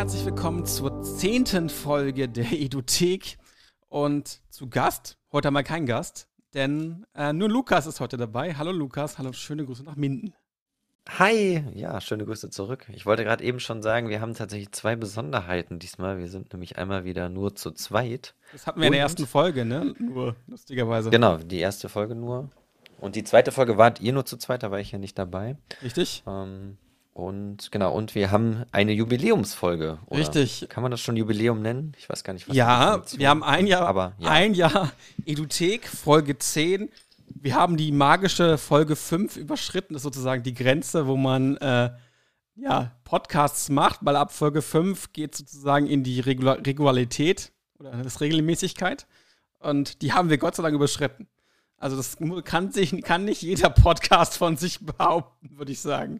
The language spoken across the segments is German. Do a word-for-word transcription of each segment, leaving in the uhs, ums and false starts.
herzlich willkommen zur zehnten Folge der Eduthek. Und zu Gast, heute haben wir keinen Gast, denn äh, nur Lukas ist heute dabei. Hallo Lukas, hallo, schöne Grüße nach Minden. Hi, ja, schöne Grüße zurück. Ich wollte gerade eben schon sagen, wir haben tatsächlich zwei Besonderheiten diesmal. Wir sind nämlich einmal wieder nur zu zweit. Das hatten wir in der Und- ersten Folge, ne? Nur, lustigerweise. Genau, die erste Folge nur. Und die zweite Folge wart ihr nur zu zweit, da war ich ja nicht dabei. Richtig? Ähm, und genau, und wir haben eine Jubiläumsfolge. Oder Richtig. Kann man das schon Jubiläum nennen? Ich weiß gar nicht, was die Ja, Definition wir haben ein Jahr, Aber ja. ein Jahr Eduthek, Folge zehn. Wir haben die magische Folge fünf überschritten, das ist sozusagen die Grenze, wo man äh, ja, Podcasts macht, weil ab Folge fünf geht sozusagen in die Regula- Regularität oder das Regelmäßigkeit. Und die haben wir Gott sei Dank überschritten. Also das mu- kann, sich, kann nicht jeder Podcast von sich behaupten, würde ich sagen.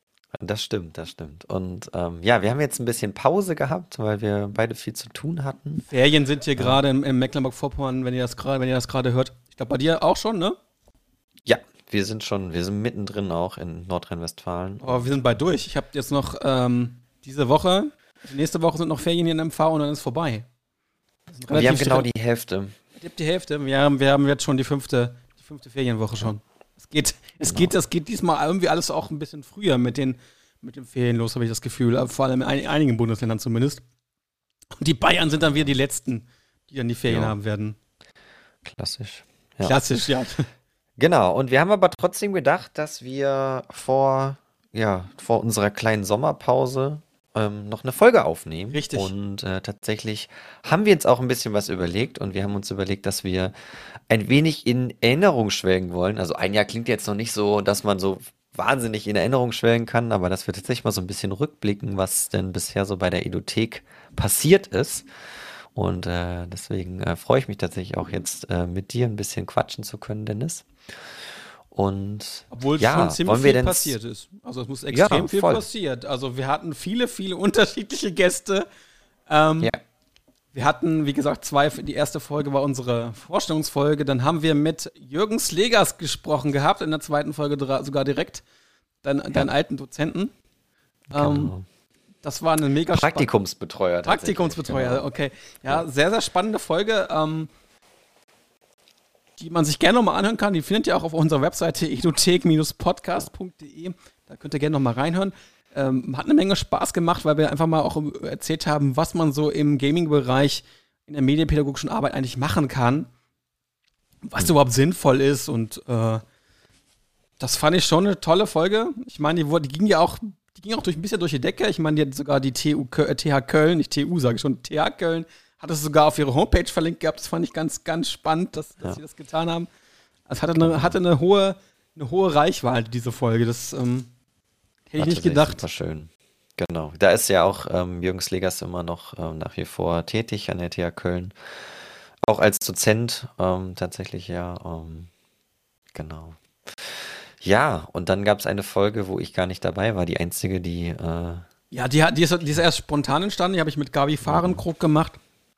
Das stimmt, das stimmt. Und ähm, ja, wir haben jetzt ein bisschen Pause gehabt, weil wir beide viel zu tun hatten. Ferien sind hier gerade im, im Mecklenburg-Vorpommern, wenn ihr das gerade, wenn ihr das gerade hört. Ich glaube, bei dir auch schon, ne? Ja, wir sind schon, wir sind mittendrin auch in Nordrhein-Westfalen. Aber wir sind bald durch. Ich habe jetzt noch ähm, diese Woche, die nächste Woche sind noch Ferien hier in M V und dann ist vorbei. Das sind Und wir haben relativ genau schnell- die Hälfte. Ihr habt die Hälfte. Wir haben, wir haben jetzt schon die fünfte, die fünfte Ferienwoche schon. Es geht, es Genau. geht, es geht diesmal irgendwie alles auch ein bisschen früher mit den, mit den Ferien los, habe ich das Gefühl. Aber vor allem in ein, einigen Bundesländern zumindest. Und die Bayern sind dann wieder die Letzten, die dann die Ferien Ja. haben werden. Klassisch. Ja. Klassisch, ja. Genau, und wir haben aber trotzdem gedacht, dass wir vor, ja, vor unserer kleinen Sommerpause ähm, noch eine Folge aufnehmen. Richtig. Und äh, tatsächlich haben wir jetzt auch ein bisschen was überlegt und wir haben uns überlegt, dass wir ein wenig in Erinnerung schwelgen wollen. Also ein Jahr klingt jetzt noch nicht so, dass man so wahnsinnig in Erinnerung schwelgen kann, aber dass wir tatsächlich mal so ein bisschen rückblicken, was denn bisher so bei der Eduthek passiert ist. Und äh, deswegen äh, freue ich mich tatsächlich auch jetzt äh, mit dir ein bisschen quatschen zu können, Dennis. Und Obwohl ja, schon ziemlich wollen wir viel denn passiert ist. Also es muss extrem Ja, viel voll. passiert. Also wir hatten viele, viele unterschiedliche Gäste. Ähm, Ja. Wir hatten, wie gesagt, zwei. Die erste Folge war unsere Vorstellungsfolge. Dann haben wir mit Jürgen Slegers gesprochen gehabt, in der zweiten Folge dra- sogar direkt. Dein, deinen alten Dozenten. Ähm, Genau. das war eine mega spann- Praktikumsbetreuer. tatsächlich, Praktikumsbetreuer, genau. okay. Ja, sehr, sehr spannende Folge, ähm, die man sich gerne nochmal anhören kann. Die findet ihr auch auf unserer Webseite eduthek Podcast punkt de. Da könnt ihr gerne nochmal reinhören. Ähm, hat eine Menge Spaß gemacht, weil wir einfach mal auch erzählt haben, was man so im Gaming-Bereich in der medienpädagogischen Arbeit eigentlich machen kann. Was Mhm. überhaupt sinnvoll ist. Und äh, das fand ich schon eine tolle Folge. Ich meine, die, wurde- die ging ja auch, die ging auch durch, ein bisschen durch die Decke. Ich meine, die hat sogar die T U, Kö- äh, T H Köln, nicht T U, sage ich schon, T H Köln, hat es sogar auf ihre Homepage verlinkt gehabt. Das fand ich ganz, ganz spannend, dass, dass Ja. sie das getan haben. Es hatte eine, hatte eine hohe, eine hohe Reichweite, diese Folge. Das ähm, hätte ich War nicht tatsächlich gedacht. Super schön. Genau. Da ist ja auch ähm, Jürgen Slegers immer noch ähm, nach wie vor tätig an der T H Köln. Auch als Dozent ähm, tatsächlich, ja. Ähm, genau. Ja, und dann gab es eine Folge, wo ich gar nicht dabei war. Die einzige, die äh, Ja, die, hat- die, ist, die ist erst spontan entstanden. Die habe ich mit Gabi Fahrenkrug gemacht,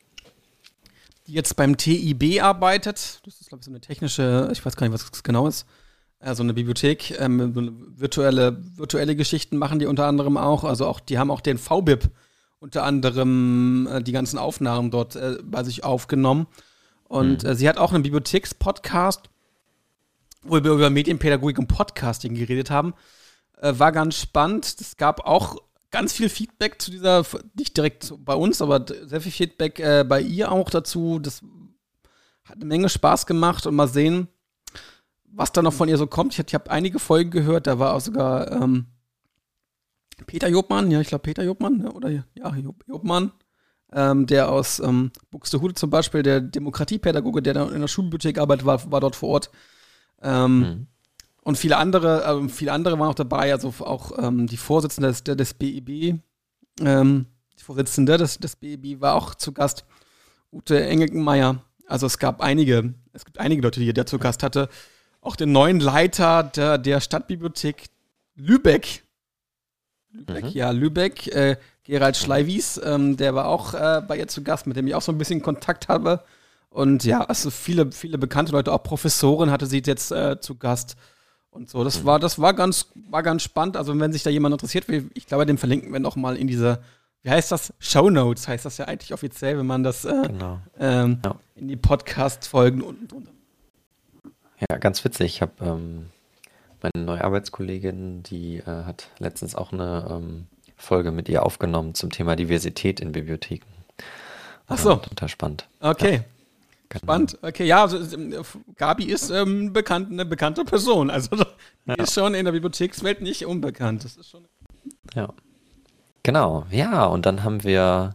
die jetzt beim T I B arbeitet. Das ist, glaube ich, so eine technische, ich weiß gar nicht, was das genau ist. Also eine Bibliothek, ähm, so eine virtuelle, virtuelle Geschichten machen die unter anderem auch. Also auch, die haben auch den V B I P unter anderem äh, die ganzen Aufnahmen dort äh, bei sich aufgenommen. Und Mhm. äh, sie hat auch einen Bibliotheks-Podcast, wo wir über Medienpädagogik und Podcasting geredet haben. Äh, war ganz spannend. Es gab auch ganz viel Feedback zu dieser, nicht direkt zu- bei uns, aber d- sehr viel Feedback äh, bei ihr auch dazu. Das hat eine Menge Spaß gemacht und mal sehen, was da noch von ihr so kommt. Ich, ich habe einige Folgen gehört, da war auch sogar ähm, Peter Jobmann, ja, ich glaube Peter Jobmann, ne? Oder ja, Job, Jobmann, ähm, der aus ähm, Buxtehude zum Beispiel, der Demokratiepädagoge, der da in der Schulbibliothek arbeitet, war, war dort vor Ort. Ähm, Mhm. Und viele andere, ähm, viele andere waren auch dabei, also auch ähm, die Vorsitzende des, der- des B E B, ähm, die Vorsitzende des, des B E B war auch zu Gast, Ute Engelkenmeier. Also es gab einige, es gibt einige Leute, die der zu Gast hatte. Auch den neuen Leiter der, der Stadtbibliothek Lübeck. Lübeck, Mhm. ja, Lübeck, äh, Gerald Schleiwies, ähm, der war auch äh, bei ihr zu Gast, mit dem ich auch so ein bisschen Kontakt habe. Und ja, also viele, viele bekannte Leute, auch Professoren hatte sie jetzt äh, zu Gast. Und so, das war, das war ganz, war ganz spannend. Also wenn sich da jemand interessiert, wir- ich glaube, den verlinken wir noch mal in dieser wie heißt das? Shownotes heißt das ja eigentlich offiziell, wenn man das äh, Genau. ähm, Ja. in die Podcast-Folgen unten drunter. Ja, ganz witzig. Ich habe ähm, meine neue Arbeitskollegin, die äh, hat letztens auch eine ähm, Folge mit ihr aufgenommen zum Thema Diversität in Bibliotheken. Ach so. Ja, total spannend. Okay. Genau. Spannend. Okay, ja, also, ähm, Gabi ist ähm, bekannt, eine bekannte Person. Also die Ja. ist schon in der Bibliothekswelt nicht unbekannt. Das ist schon. Ja. Genau. Ja, und dann haben wir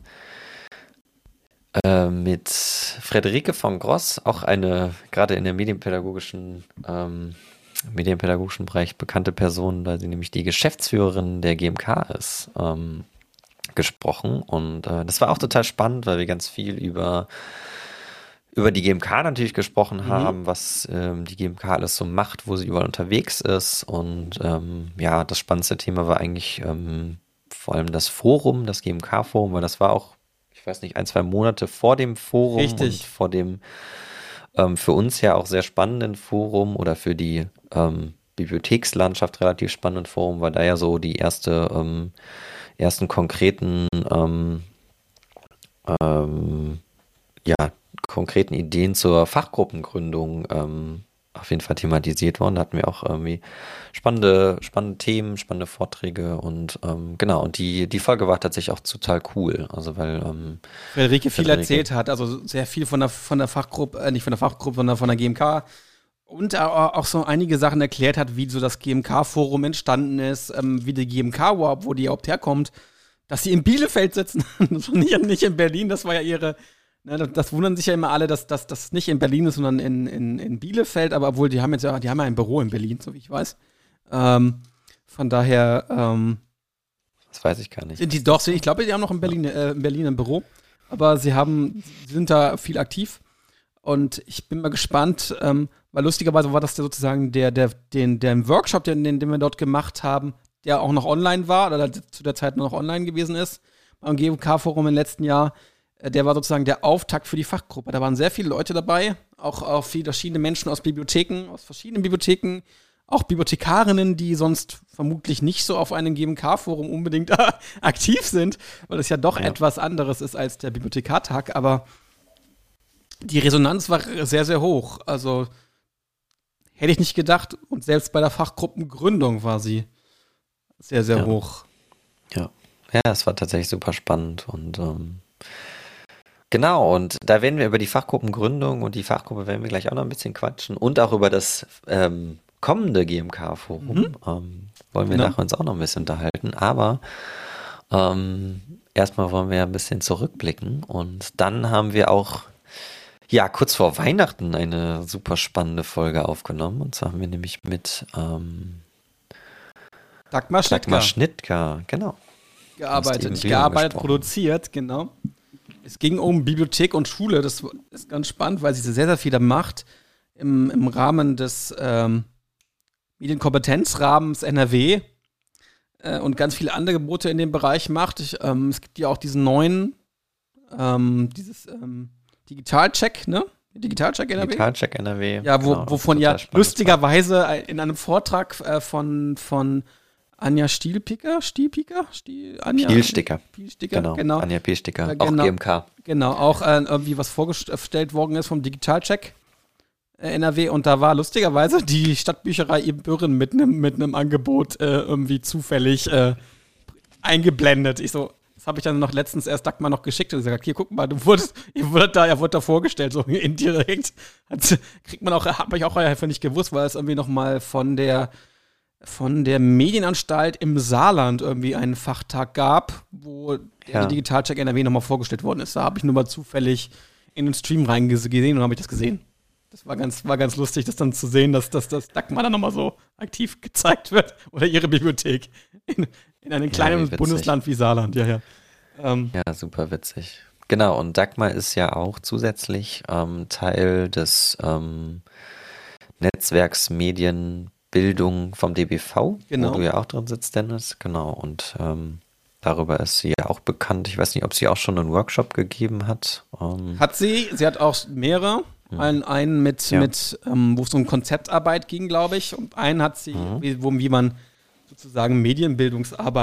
äh, mit Friederike von Gross, auch eine gerade in der medienpädagogischen ähm, medienpädagogischen Bereich bekannte Person, weil sie nämlich die Geschäftsführerin der G M K ist, ähm, gesprochen. Und äh, das war auch total spannend, weil wir ganz viel über über die G M K natürlich gesprochen Mhm. haben, was ähm, die G M K alles so macht, wo sie überall unterwegs ist. Und ähm, ja, das spannendste Thema war eigentlich ähm, vor allem das Forum, das G M K-Forum, weil das war auch, ich weiß nicht, ein, zwei Monate vor dem Forum Richtig. und vor dem ähm, für uns ja auch sehr spannenden Forum oder für die ähm, Bibliothekslandschaft relativ spannenden Forum, weil da ja so die erste, ähm, ersten konkreten ähm, ähm, ja, konkreten Ideen zur Fachgruppengründung ähm, auf jeden Fall thematisiert worden. Da hatten wir auch irgendwie spannende, spannende Themen, spannende Vorträge und ähm, genau, und die, die Folge war tatsächlich auch total cool. Also weil ähm, Friederike viel Friederike- erzählt hat, also sehr viel von der, von der Fachgruppe, äh, nicht von der Fachgruppe, sondern von der G M K. Und auch auch so einige Sachen erklärt hat, wie so das G M K-Forum entstanden ist, ähm, wie die G M K überhaupt, wo die überhaupt herkommt, dass sie in Bielefeld sitzen, nicht, nicht in Berlin, das war ja ihre, ne, das, das wundern sich ja immer alle, dass dass das nicht in Berlin ist, sondern in, in, in Bielefeld, aber obwohl die haben jetzt ja, die haben ja ein Büro in Berlin, so wie ich weiß. Ähm, von daher, ähm, das weiß ich gar nicht. sind die doch, ich glaube, die haben noch in Berlin, äh, in Berlin ein Büro, aber sie haben, sie sind da viel aktiv und ich bin mal gespannt, ähm, weil lustigerweise war das der sozusagen der, der, den, der Workshop, den, den wir dort gemacht haben, der auch noch online war oder zu der Zeit noch online gewesen ist, beim G M K-Forum im letzten Jahr, äh, der war sozusagen der Auftakt für die Fachgruppe. Da waren sehr viele Leute dabei, auch, auch viele verschiedene Menschen aus Bibliotheken, aus verschiedenen Bibliotheken, auch Bibliothekarinnen, die sonst vermutlich nicht so auf einem G M K-Forum unbedingt aktiv sind, weil es ja doch Ja. etwas anderes ist als der Bibliothekartag, aber die Resonanz war sehr, sehr hoch. Also hätte ich nicht gedacht und selbst bei der Fachgruppengründung war sie sehr, sehr Ja. hoch. Ja, ja, es war tatsächlich super spannend und ähm, genau, und da werden wir über die Fachgruppengründung und die Fachgruppe werden wir gleich auch noch ein bisschen quatschen und auch über das ähm, kommende G M K-Forum Mhm. ähm, wollen wir Genau. nachher uns auch noch ein bisschen unterhalten, aber ähm, erstmal wollen wir ein bisschen zurückblicken und dann haben wir auch ja, kurz vor Weihnachten eine super spannende Folge aufgenommen und zwar haben wir nämlich mit ähm, Dagmar Schnittger Dagmar Schnittger, genau. gearbeitet. Aus Nicht dem gearbeitet, gesprochen. produziert, genau. Es ging um Bibliothek und Schule. Das ist ganz spannend, weil sie sehr, sehr viel da macht im, im Rahmen des ähm, Medienkompetenzrahmens N R W äh, und ganz viele andere Gebote in dem Bereich macht. Ich, ähm, es gibt ja auch diesen neuen, ähm, dieses ähm, Digitalcheck, ne? Digitalcheck N R W. Digitalcheck N R W. Ja, wo, genau, wovon total ja spannend. lustigerweise in einem Vortrag äh, von, von Anja Stielpicker, Stielpicker? Stiel, Anja? Pielsticker. Pielsticker, Genau, genau. Anja Pielsticker, Ja, auch genau. G M K. Genau, auch äh, irgendwie was vorgestellt worden ist vom Digitalcheck äh, N R W und da war lustigerweise die Stadtbücherei Ibbenbüren mit einem mit einem Angebot äh, irgendwie zufällig äh, eingeblendet. Ich so, das habe ich dann noch letztens erst Dagmar noch geschickt und gesagt, hier guck mal, du wurdest, ihr wurdet da, er wurde da vorgestellt, so indirekt. Hat, kriegt man auch, habe ich auch einfach nicht gewusst, weil es irgendwie noch mal von der von der Medienanstalt im Saarland irgendwie einen Fachtag gab, wo Ja. der Digitalcheck N R W nochmal vorgestellt worden ist. Da habe ich nur mal zufällig in den Stream reingesehen und habe ich das gesehen. Das war ganz, war ganz lustig, das dann zu sehen, dass, dass das Dagmar dann nochmal so aktiv gezeigt wird. Oder ihre Bibliothek. In, in einem wie kleinen witzig. Bundesland wie Saarland, ja, ja. Ähm, Ja, super witzig. Genau, und Dagmar ist ja auch zusätzlich ähm, Teil des ähm, Netzwerks Medienbildung vom D B V, Genau. wo du ja auch drin sitzt, Dennis. Genau, und ähm, darüber ist sie ja auch bekannt. Ich weiß nicht, ob sie auch schon einen Workshop gegeben hat. Ähm, Hat sie, sie hat auch mehrere. Einen, einen mit, Ja. mit ähm, wo es um Konzeptarbeit ging, glaube ich. Und einen hat sie, Mhm. wie, wo, wie man sozusagen Medienbildungsarbeit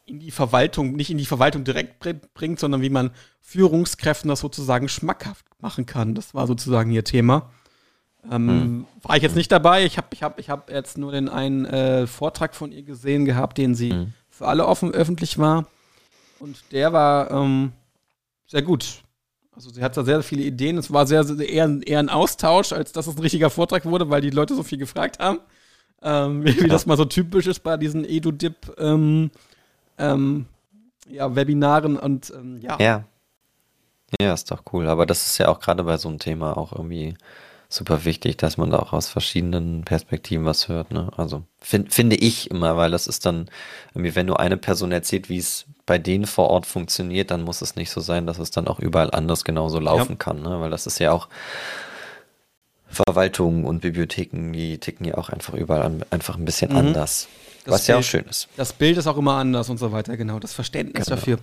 in die Verwaltung, nicht in die Verwaltung direkt bringt, sondern wie man Führungskräften das sozusagen schmackhaft machen kann. Das war sozusagen ihr Thema. Ähm, hm. War ich jetzt nicht dabei. Ich habe ich hab, ich hab jetzt nur den einen äh, Vortrag von ihr gesehen gehabt, den sie hm. für alle offen öffentlich war. Und der war ähm, sehr gut. Also sie hat da sehr viele Ideen. Es war sehr, sehr eher, eher ein Austausch, als dass es ein richtiger Vortrag wurde, weil die Leute so viel gefragt haben. Ähm, wie ja. das mal so typisch ist bei diesen EduDip ähm, ähm, ja, Webinaren und ähm, ja. Ja. Ja, ist doch cool. Aber das ist ja auch gerade bei so einem Thema auch irgendwie super wichtig, dass man da auch aus verschiedenen Perspektiven was hört. Ne? Also find, finde ich immer, weil das ist dann irgendwie, wenn nur eine Person erzählt, wie es bei denen vor Ort funktioniert, dann muss es nicht so sein, dass es dann auch überall anders genauso laufen ja. kann. Ne? Weil das ist ja auch Verwaltungen und Bibliotheken, die ticken ja auch einfach überall an, einfach ein bisschen mhm. anders. Das was Bild, ja auch schön ist. Das Bild ist auch immer anders und so weiter, genau. Das Verständnis genau. dafür.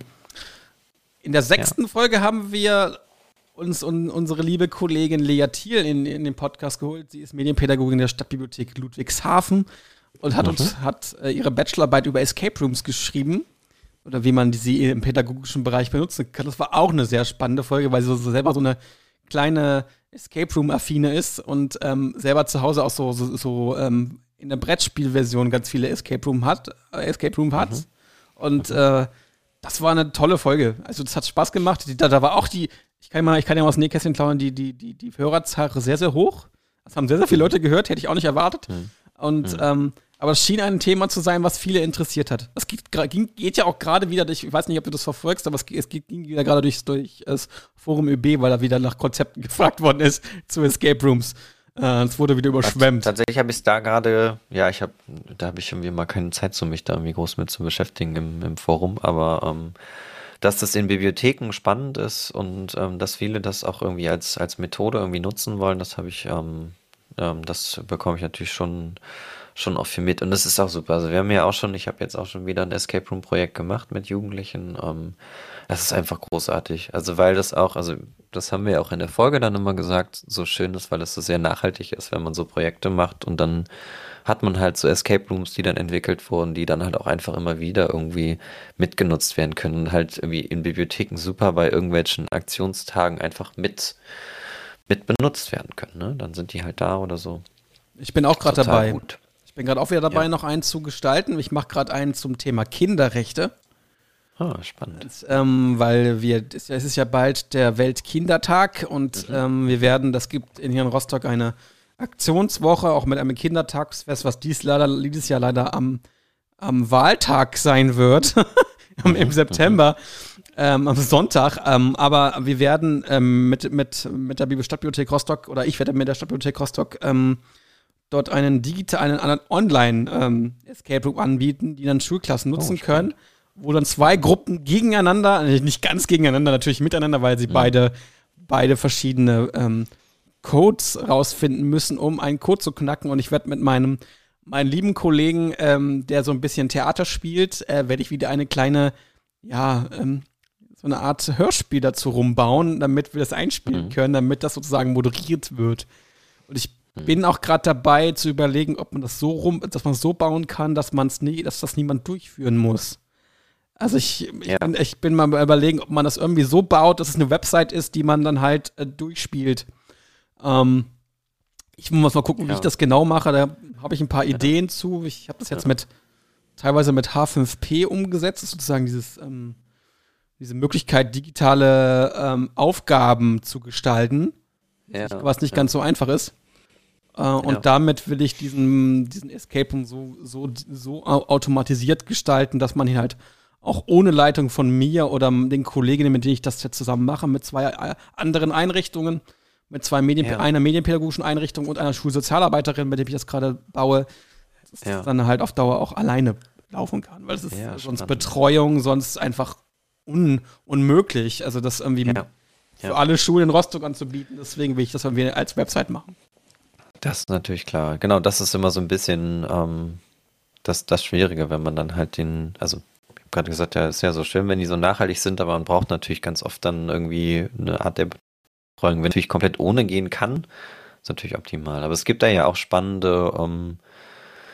In der sechsten ja. Folge haben wir uns und unsere liebe Kollegin Lea Thiel in, in den Podcast geholt. Sie ist Medienpädagogin der Stadtbibliothek Ludwigshafen und hat mhm. uns hat äh, ihre Bachelorarbeit über Escape Rooms geschrieben oder wie man sie im pädagogischen Bereich benutzen kann. Das war auch eine sehr spannende Folge, weil sie so, so selber so eine kleine Escape Room-Affine ist und ähm, selber zu Hause auch so, so, so ähm, in der Brettspielversion ganz viele Escape Room hat, äh, Escape Room hat. Mhm. Und mhm. Äh, das war eine tolle Folge. Also das hat Spaß gemacht. Die, da, da war auch die, ich kann mal, ich kann ja mal aus dem Nähkästchen klauen, die, die, die, die Hörerzahl sehr, sehr hoch. Das haben sehr, sehr viele Leute gehört, hätte ich auch nicht erwartet. Mhm. Und mhm. Ähm, aber es schien ein Thema zu sein, was viele interessiert hat. Das geht, ging, geht ja auch gerade wieder durch, ich weiß nicht, ob du das verfolgst, aber es, es ging wieder gerade durch, durch das Forum ÖB, weil da wieder nach Konzepten gefragt worden ist zu Escape Rooms. Äh, es wurde wieder überschwemmt. Tatsächlich habe ich es da gerade, ja, ich habe, da habe ich irgendwie mal keine Zeit, so mich da irgendwie groß mit zu beschäftigen im, im Forum, aber ähm, dass das in Bibliotheken spannend ist und ähm, dass viele das auch irgendwie als, als Methode irgendwie nutzen wollen, das habe ich, ähm, ähm, das bekomme ich natürlich schon schon auch viel mit und das ist auch super. Also wir haben ja auch schon, ich habe jetzt auch schon wieder ein Escape Room Projekt gemacht mit Jugendlichen. Ähm, das ist einfach großartig. Also weil das auch, also das haben wir ja auch in der Folge dann immer gesagt, so schön ist, weil es so sehr nachhaltig ist, wenn man so Projekte macht und dann hat man halt so Escape Rooms, die dann entwickelt wurden, die dann halt auch einfach immer wieder irgendwie mitgenutzt werden können und halt irgendwie in Bibliotheken super bei irgendwelchen Aktionstagen einfach mit, mit benutzt werden können. Ne? Dann sind die halt da oder so. Ich bin auch gerade dabei. Gut. Ich bin gerade auch wieder dabei, ja. noch einen zu gestalten. Ich mache gerade einen zum Thema Kinderrechte. Ah, spannend. Das, ähm, weil wir, es ist ja bald der Weltkindertag und mhm. ähm, wir werden, das gibt in hier in Rostock eine Aktionswoche, auch mit einem Kindertagsfest, was dies leider, dieses Jahr leider am, am Wahltag sein wird, im, im September, ähm, am Sonntag. Ähm, aber wir werden ähm, mit, mit, mit der Stadtbibliothek Rostock, oder ich werde mit der Stadtbibliothek Rostock ähm, dort einen digitalen, einen Online-Escape Room anbieten, die dann Schulklassen nutzen oh, können, wo dann zwei Gruppen gegeneinander, nicht ganz gegeneinander, natürlich miteinander, weil sie mhm. beide, beide verschiedene ähm, Codes rausfinden müssen, um einen Code zu knacken. Und ich werde mit meinem, meinem lieben Kollegen, ähm, der so ein bisschen Theater spielt, äh, werde ich wieder eine kleine, ja, ähm, so eine Art Hörspiel dazu rumbauen, damit wir das einspielen mhm. können, damit das sozusagen moderiert wird. Und ich bin auch gerade dabei zu überlegen, ob man das so rum, dass man es so bauen kann, dass man es nie, dass das niemand durchführen muss. Also ich, ich, ja. bin, ich bin mal überlegen, ob man das irgendwie so baut, dass es eine Website ist, die man dann halt äh, durchspielt. Ähm, ich muss mal gucken, wie ja. ich das genau mache. Da habe ich ein paar ja. Ideen zu. Ich habe das jetzt ja. mit teilweise mit H fünf P umgesetzt, das ist sozusagen dieses ähm, diese Möglichkeit, digitale ähm, Aufgaben zu gestalten, ja. was nicht ganz so einfach ist. Und ja. damit will ich diesen, diesen Escape Room so, so, so automatisiert gestalten, dass man hier halt auch ohne Leitung von mir oder den Kolleginnen, mit denen ich das jetzt zusammen mache, mit zwei anderen Einrichtungen, mit zwei Medien, ja. einer medienpädagogischen Einrichtung und einer Schulsozialarbeiterin, mit der ich das gerade baue, dass ja. das dann halt auf Dauer auch alleine laufen kann. Weil es ist ja, sonst spannend. Betreuung, sonst einfach un, unmöglich. Also das irgendwie ja. Ja. für alle Schulen in Rostock anzubieten. Deswegen will ich das irgendwie als Website machen. Das ist natürlich klar. Genau, das ist immer so ein bisschen ähm, das, das Schwierige, wenn man dann halt den, also ich habe gerade gesagt, ja, ist ja so schön, wenn die so nachhaltig sind, aber man braucht natürlich ganz oft dann irgendwie eine Art der Betreuung. Wenn natürlich komplett ohne gehen kann, ist natürlich optimal. Aber es gibt da ja auch spannende, ähm,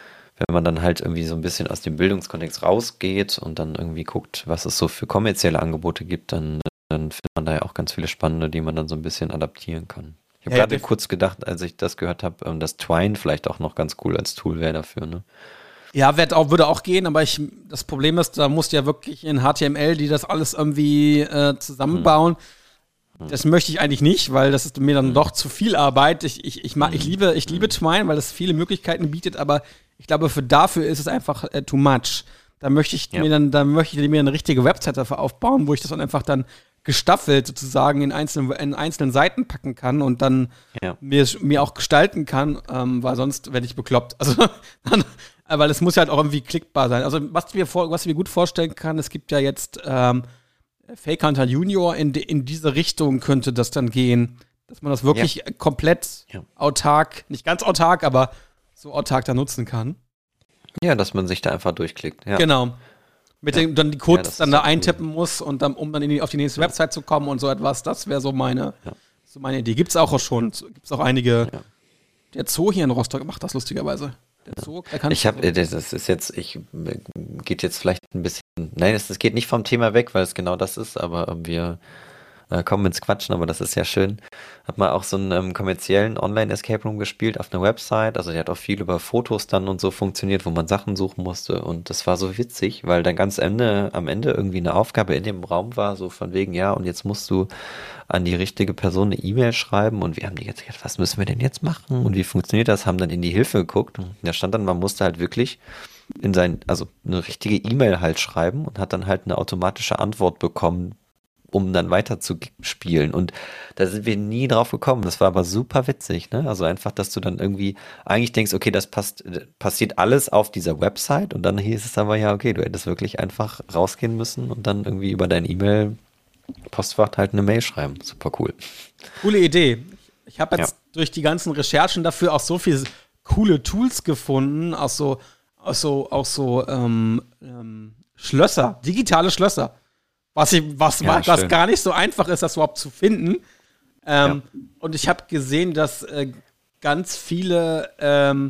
wenn man dann halt irgendwie so ein bisschen aus dem Bildungskontext rausgeht und dann irgendwie guckt, was es so für kommerzielle Angebote gibt, dann, dann findet man da ja auch ganz viele spannende, die man dann so ein bisschen adaptieren kann. Ich habe Ja, gerade def- kurz gedacht, als ich das gehört habe, ähm, dass Twine vielleicht auch noch ganz cool als Tool wäre dafür, ne? Ja, wird auch, würde auch gehen, aber ich, das Problem ist, da musst du ja wirklich in H T M L, die das alles irgendwie äh, zusammenbauen. Hm. Das möchte ich eigentlich nicht, weil das ist mir dann Hm. doch zu viel Arbeit. Ich, ich, ich, mag, ich Hm. liebe, ich liebe Twine, weil es viele Möglichkeiten bietet, aber ich glaube, für dafür ist es einfach äh, too much. Da möchte ich Ja. mir dann, da möchte ich mir eine richtige Website dafür aufbauen, wo ich das dann einfach dann gestaffelt sozusagen in einzelnen, in einzelnen Seiten packen kann und dann Ja. mir, mir auch gestalten kann, ähm, weil sonst werde ich bekloppt. Also, dann, weil es muss ja halt auch irgendwie klickbar sein. Also, was ich mir, vor, was ich mir gut vorstellen kann, es gibt ja jetzt ähm, Fake Hunter Junior, in, de, in diese Richtung könnte das dann gehen, dass man das wirklich Ja. komplett Ja. autark, nicht ganz autark, aber so autark da nutzen kann. Ja, dass man sich da einfach durchklickt. Ja. Genau. Mit Ja. dem dann die Ja, Codes das dann ist da auch cool. eintippen muss und dann, um dann in die, auf die nächste Ja. Website zu kommen und so etwas. Das wäre so meine, Ja. so meine Idee. Gibt es auch schon. Gibt es auch einige. Ja. Der Zoo hier in Rostock macht das lustigerweise. Der Zoo, der kann Ich habe, das ist jetzt, ich geht jetzt vielleicht ein bisschen, nein, es, es geht nicht vom Thema weg, weil es genau das ist, aber ähm, wir äh, kommen ins Quatschen, aber das ist ja schön. Hab mal auch so einen ähm, kommerziellen Online-Escape Room gespielt auf einer Website, also der hat auch viel über Fotos dann und so funktioniert, wo man Sachen suchen musste und das war so witzig, weil dann ganz Ende, am Ende irgendwie eine Aufgabe in dem Raum war, so von wegen, ja, und jetzt musst du an die richtige Person eine E-Mail schreiben und wir haben die jetzt gesagt, was müssen wir denn jetzt machen und wie funktioniert das, haben dann in die Hilfe geguckt und da stand dann, man musste halt wirklich in sein, also eine richtige E-Mail halt schreiben und hat dann halt eine automatische Antwort bekommen, um dann weiter zu spielen und da sind wir nie drauf gekommen, das war aber super witzig, ne, also einfach, dass du dann irgendwie eigentlich denkst, okay, das passt, passiert alles auf dieser Website und dann hieß es aber, ja, okay, du hättest wirklich einfach rausgehen müssen und dann irgendwie über dein E-Mail Postfach halt eine Mail schreiben. Super cool. Coole Idee. Ich habe jetzt Ja. durch die ganzen Recherchen dafür auch so viele coole Tools gefunden, auch so, auch so, auch so ähm, ähm, Schlösser, digitale Schlösser. Was, ich, was, Ja, was schön. gar nicht so einfach ist, das überhaupt zu finden. Ähm, Und ich habe gesehen, dass äh, ganz viele ähm,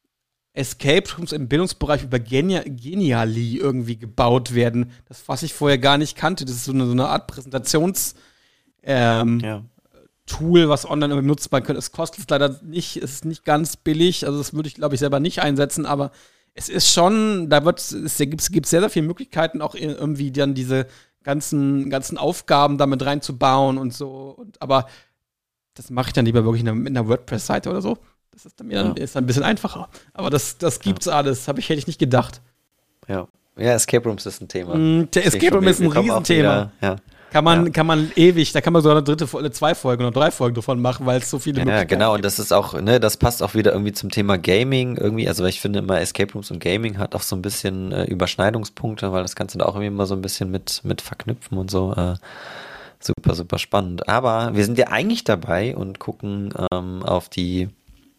Escape Rooms im Bildungsbereich über Genia Genially irgendwie gebaut werden. Das, was ich vorher gar nicht kannte. Das ist so eine, so eine Art Präsentations- ähm, Ja. Tool, was online irgendwie nutzbar könnte. Es kostet leider nicht, es ist nicht ganz billig, also das würde ich, glaube ich, selber nicht einsetzen, aber es ist schon, da wird es gibt, gibt sehr, sehr viele Möglichkeiten, auch irgendwie dann diese ganzen, ganzen Aufgaben damit reinzubauen und so. Und, aber das mache ich dann lieber wirklich in einer, mit einer WordPress-Seite oder so. Das ist dann, mir dann, Ja. ist dann ein bisschen einfacher. Aber das, das gibt's alles, habe ich, hätte ich nicht gedacht. Ja. Ja, Escape Rooms ist ein Thema. Mm, Der Sehe ich Escape schon, Room wir- ist ein wir kommen auch Riesenthema. wieder- Ja. Kann man, Ja. kann man ewig, da kann man sogar eine dritte, Fo- zwei Folgen oder drei Folgen davon machen, weil es so viele Ja, Möglichkeiten genau, und gibt. das ist auch, ne, das passt auch wieder irgendwie zum Thema Gaming irgendwie, also weil ich finde immer Escape Rooms und Gaming hat auch so ein bisschen äh, Überschneidungspunkte, weil das kannst du da auch irgendwie immer so ein bisschen mit, mit verknüpfen und so, äh, super, super spannend. Aber wir sind ja eigentlich dabei und gucken ähm, auf die,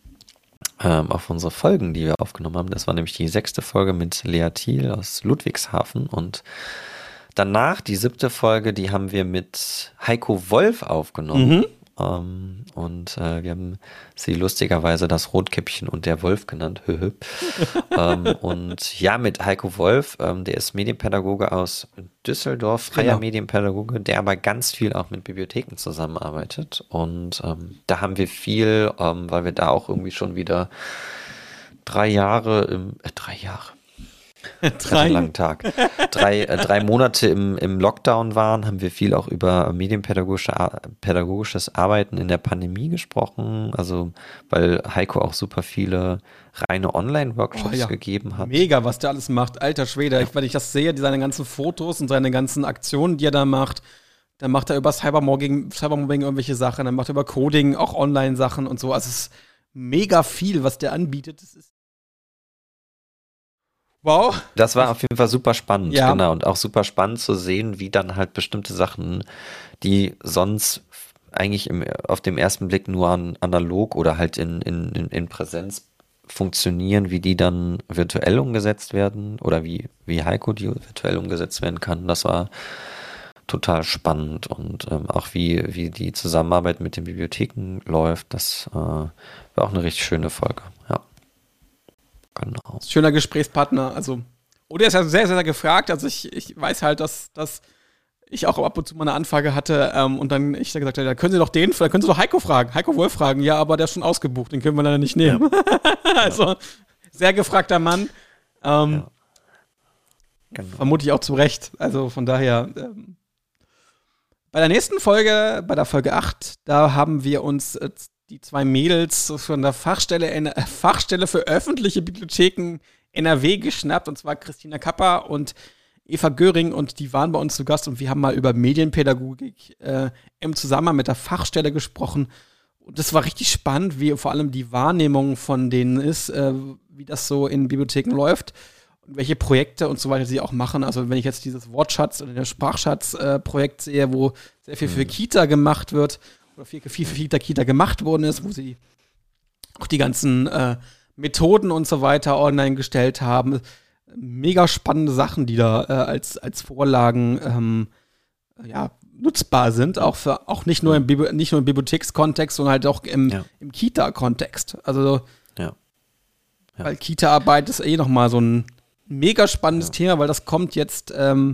ähm, auf unsere Folgen, die wir aufgenommen haben. Das war nämlich die sechste Folge mit Lea Thiel aus Ludwigshafen und danach die siebte Folge, die haben wir mit Heiko Wolf aufgenommen. Mhm. Ähm, und äh, wir haben sie lustigerweise das Rotkäppchen und der Wolf genannt. Hö, hö. ähm, und ja, mit Heiko Wolf, ähm, der ist Medienpädagoge aus Düsseldorf, freier Genau. Medienpädagoge, der aber ganz viel auch mit Bibliotheken zusammenarbeitet. Und ähm, da haben wir viel, ähm, weil wir da auch irgendwie schon wieder drei Jahre im, äh, drei Jahre. Ich hatte einen langen Tag. Drei, äh, drei Monate im, im Lockdown waren, haben wir viel auch über medienpädagogische Ar- pädagogisches Arbeiten in der Pandemie gesprochen. Also, weil Heiko auch super viele reine Online-Workshops Oh ja. gegeben hat. Mega, was der alles macht. Alter Schwede, ich, wenn ich das sehe, die, seine ganzen Fotos und seine ganzen Aktionen, die er da macht, dann macht er über Cybermobbing, Cybermobbing irgendwelche Sachen, dann macht er über Coding auch Online-Sachen und so. Also es ist mega viel, was der anbietet. Das ist wow. Das war auf jeden Fall super spannend, Ja. genau. Und auch super spannend zu sehen, wie dann halt bestimmte Sachen, die sonst eigentlich im, auf dem ersten Blick nur an analog oder halt in, in, in, in Präsenz funktionieren, wie die dann virtuell umgesetzt werden oder wie, wie Heiko die virtuell umgesetzt werden kann. Das war total spannend und ähm, auch wie, wie die Zusammenarbeit mit den Bibliotheken läuft. Das äh, war auch eine richtig schöne Folge, ja. genau. Schöner Gesprächspartner, also und er ist ja sehr, sehr, sehr gefragt, also ich, ich weiß halt, dass, dass ich auch ab und zu mal eine Anfrage hatte ähm, und dann ich gesagt habe, da können Sie doch den, da können Sie doch Heiko fragen, Heiko Wolf fragen, ja, aber der ist schon ausgebucht, den können wir leider nicht nehmen. Ja. Also, sehr gefragter Mann. Ähm, ja. Genau. Vermutlich auch zu Recht, also von daher. Ähm, bei der nächsten Folge, bei der Folge acht, da haben wir uns äh, die zwei Mädels von der Fachstelle, äh, Fachstelle für öffentliche Bibliotheken N R W geschnappt, und zwar Christina Kapper und Eva Göring, und die waren bei uns zu Gast und wir haben mal über Medienpädagogik äh, im Zusammenhang mit der Fachstelle gesprochen. Und das war richtig spannend, wie vor allem die Wahrnehmung von denen ist, äh, wie das so in Bibliotheken läuft und welche Projekte und so weiter sie auch machen. Also wenn ich jetzt dieses Wortschatz oder das Sprachschatz-Projekt äh, sehe, wo sehr viel für Kita gemacht wird oder viel, viel für Kita, Kita gemacht worden ist, wo sie auch die ganzen äh, Methoden und so weiter online gestellt haben. Mega spannende Sachen, die da äh, als, als Vorlagen ähm, ja, nutzbar sind, auch für auch nicht nur im, Bibli- nicht nur im Bibliothekskontext, sondern halt auch im, ja. im Kita-Kontext. Also ja. Ja. Weil Kita-Arbeit ist eh nochmal so ein mega spannendes ja. Thema, weil das kommt jetzt ähm,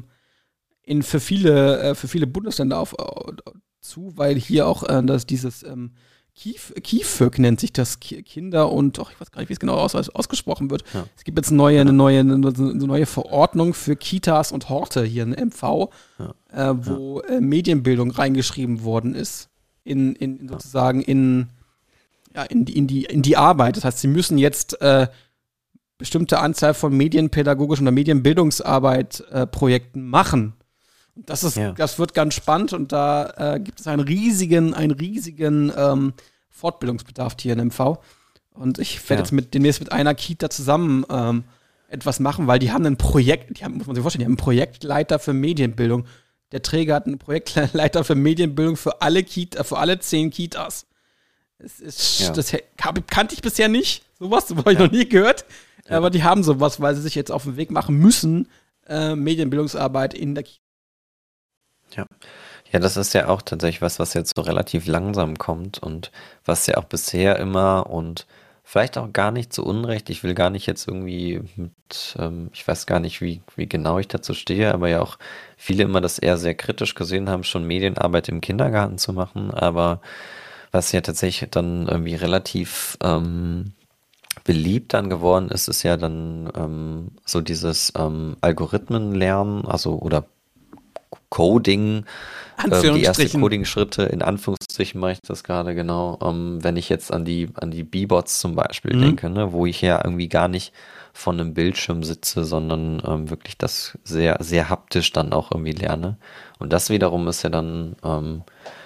in für viele, äh, für viele Bundesländer auf, äh, zu, weil hier auch äh, das dieses ähm, Kief, KIfÖG nennt sich das, Kinder- und, oh, ich weiß gar nicht, wie es genau aus, ausgesprochen wird. Ja. Es gibt jetzt eine neue, eine, neue, eine neue Verordnung für Kitas und Horte hier in M V, ja. äh, wo ja. äh, Medienbildung reingeschrieben worden ist, in, in, in sozusagen in, ja, in, die, in, die, in die Arbeit. Das heißt, sie müssen jetzt äh, bestimmte Anzahl von medienpädagogischen oder Medienbildungsarbeit äh, Projekten machen. Das ist, ja. das wird ganz spannend, und da äh, gibt es einen riesigen, einen riesigen ähm, Fortbildungsbedarf hier in M V. Und ich werde ja. jetzt mit, demnächst mit einer Kita zusammen ähm, etwas machen, weil die haben ein Projekt, die haben, muss man sich vorstellen, die haben einen Projektleiter für Medienbildung. Der Träger hat einen Projektleiter für Medienbildung für alle Kita, für alle zehn Kitas. Es ist, ja. Das kannte ich bisher nicht, sowas, das habe ich ja. noch nie gehört. Ja. Aber die haben sowas, weil sie sich jetzt auf den Weg machen müssen, äh, Medienbildungsarbeit in der Kita. Ja. Ja, das ist ja auch tatsächlich was, was jetzt so relativ langsam kommt und was ja auch bisher immer und vielleicht auch gar nicht zu Unrecht, ich will gar nicht jetzt irgendwie mit, ähm, ich weiß gar nicht, wie, wie genau ich dazu stehe, aber ja auch viele immer das eher sehr kritisch gesehen haben, schon Medienarbeit im Kindergarten zu machen, aber was ja tatsächlich dann irgendwie relativ ähm, beliebt dann geworden ist, ist ja dann ähm, so dieses ähm, Algorithmenlernen, also oder Coding, äh, die ersten Coding-Schritte, in Anführungsstrichen mache ich das gerade genau, ähm, wenn ich jetzt an die an die B-Bots zum Beispiel mhm. denke, ne, wo ich ja irgendwie gar nicht von einem Bildschirm sitze, sondern ähm, wirklich das sehr, sehr haptisch dann auch irgendwie lerne. Und das wiederum ist ja dann, ähm,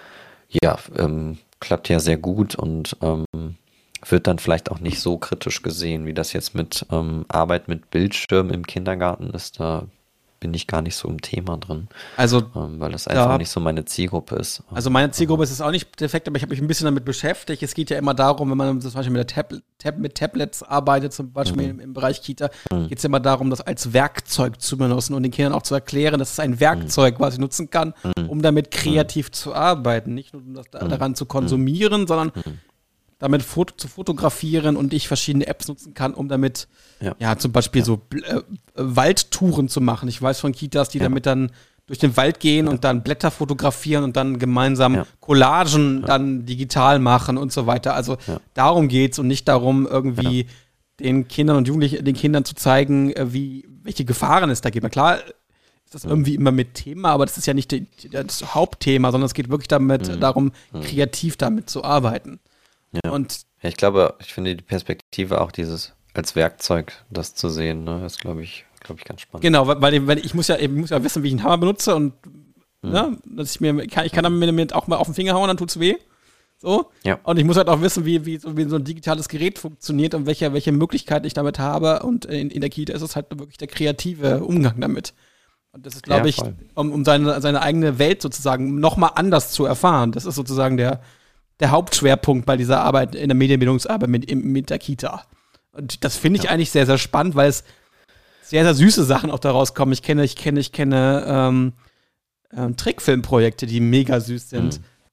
ja, ähm, klappt ja sehr gut und ähm, wird dann vielleicht auch nicht so kritisch gesehen, wie das jetzt mit ähm, Arbeit mit Bildschirm im Kindergarten ist. Da bin ich gar nicht so im Thema drin. Also, ähm, weil das einfach ja, nicht so meine Zielgruppe ist. Also meine Zielgruppe ist es auch nicht defekt, aber ich habe mich ein bisschen damit beschäftigt. Es geht ja immer darum, wenn man zum Beispiel mit, der Tab- Tab- mit Tablets arbeitet, zum Beispiel mhm. im, im Bereich Kita, mhm. geht es ja immer darum, das als Werkzeug zu benutzen und den Kindern auch zu erklären, dass es ein Werkzeug, mhm. was ich nutzen kann, mhm. um damit kreativ mhm. zu arbeiten. Nicht nur um das mhm. daran zu konsumieren, mhm. sondern mhm. damit Foto, zu fotografieren und ich verschiedene Apps nutzen kann, um damit ja, ja zum Beispiel ja. so äh, Waldtouren zu machen. Ich weiß von Kitas, die ja. damit dann durch den Wald gehen ja. und dann Blätter fotografieren und dann gemeinsam ja. Collagen ja. dann digital machen und so weiter. Also ja. darum geht's und nicht darum, irgendwie ja. den Kindern und Jugendlichen, den Kindern zu zeigen, wie, welche Gefahren es da gibt. Na klar ist das ja. irgendwie immer mit Thema, aber das ist ja nicht die, das Hauptthema, sondern es geht wirklich damit mhm. darum, mhm. kreativ damit zu arbeiten. Ja. Und ja, ich glaube, ich finde die Perspektive auch dieses als Werkzeug, das zu sehen, ne, ist, glaube ich, glaube ich, ganz spannend. Genau, weil, weil ich muss ja, ich muss ja wissen, wie ich einen Hammer benutze und mhm. ne, dass ich mir, ich kann, ich kann damit auch mal auf den Finger hauen, dann tut's weh. So. Ja. Und ich muss halt auch wissen, wie, wie, so, wie so ein digitales Gerät funktioniert und welche, welche Möglichkeiten ich damit habe. Und in, in der Kita ist es halt wirklich der kreative Umgang damit. Und das ist, glaube ja, ich, um, um seine, seine eigene Welt sozusagen nochmal anders zu erfahren. Das ist sozusagen der der Hauptschwerpunkt bei dieser Arbeit in der Medienbildungsarbeit mit, mit der Kita. Und das finde ich ja. eigentlich sehr, sehr spannend, weil es sehr, sehr süße Sachen auch daraus kommen. Ich kenne, ich kenne, ich kenne ähm, ähm, Trickfilmprojekte, die mega süß sind. Mhm.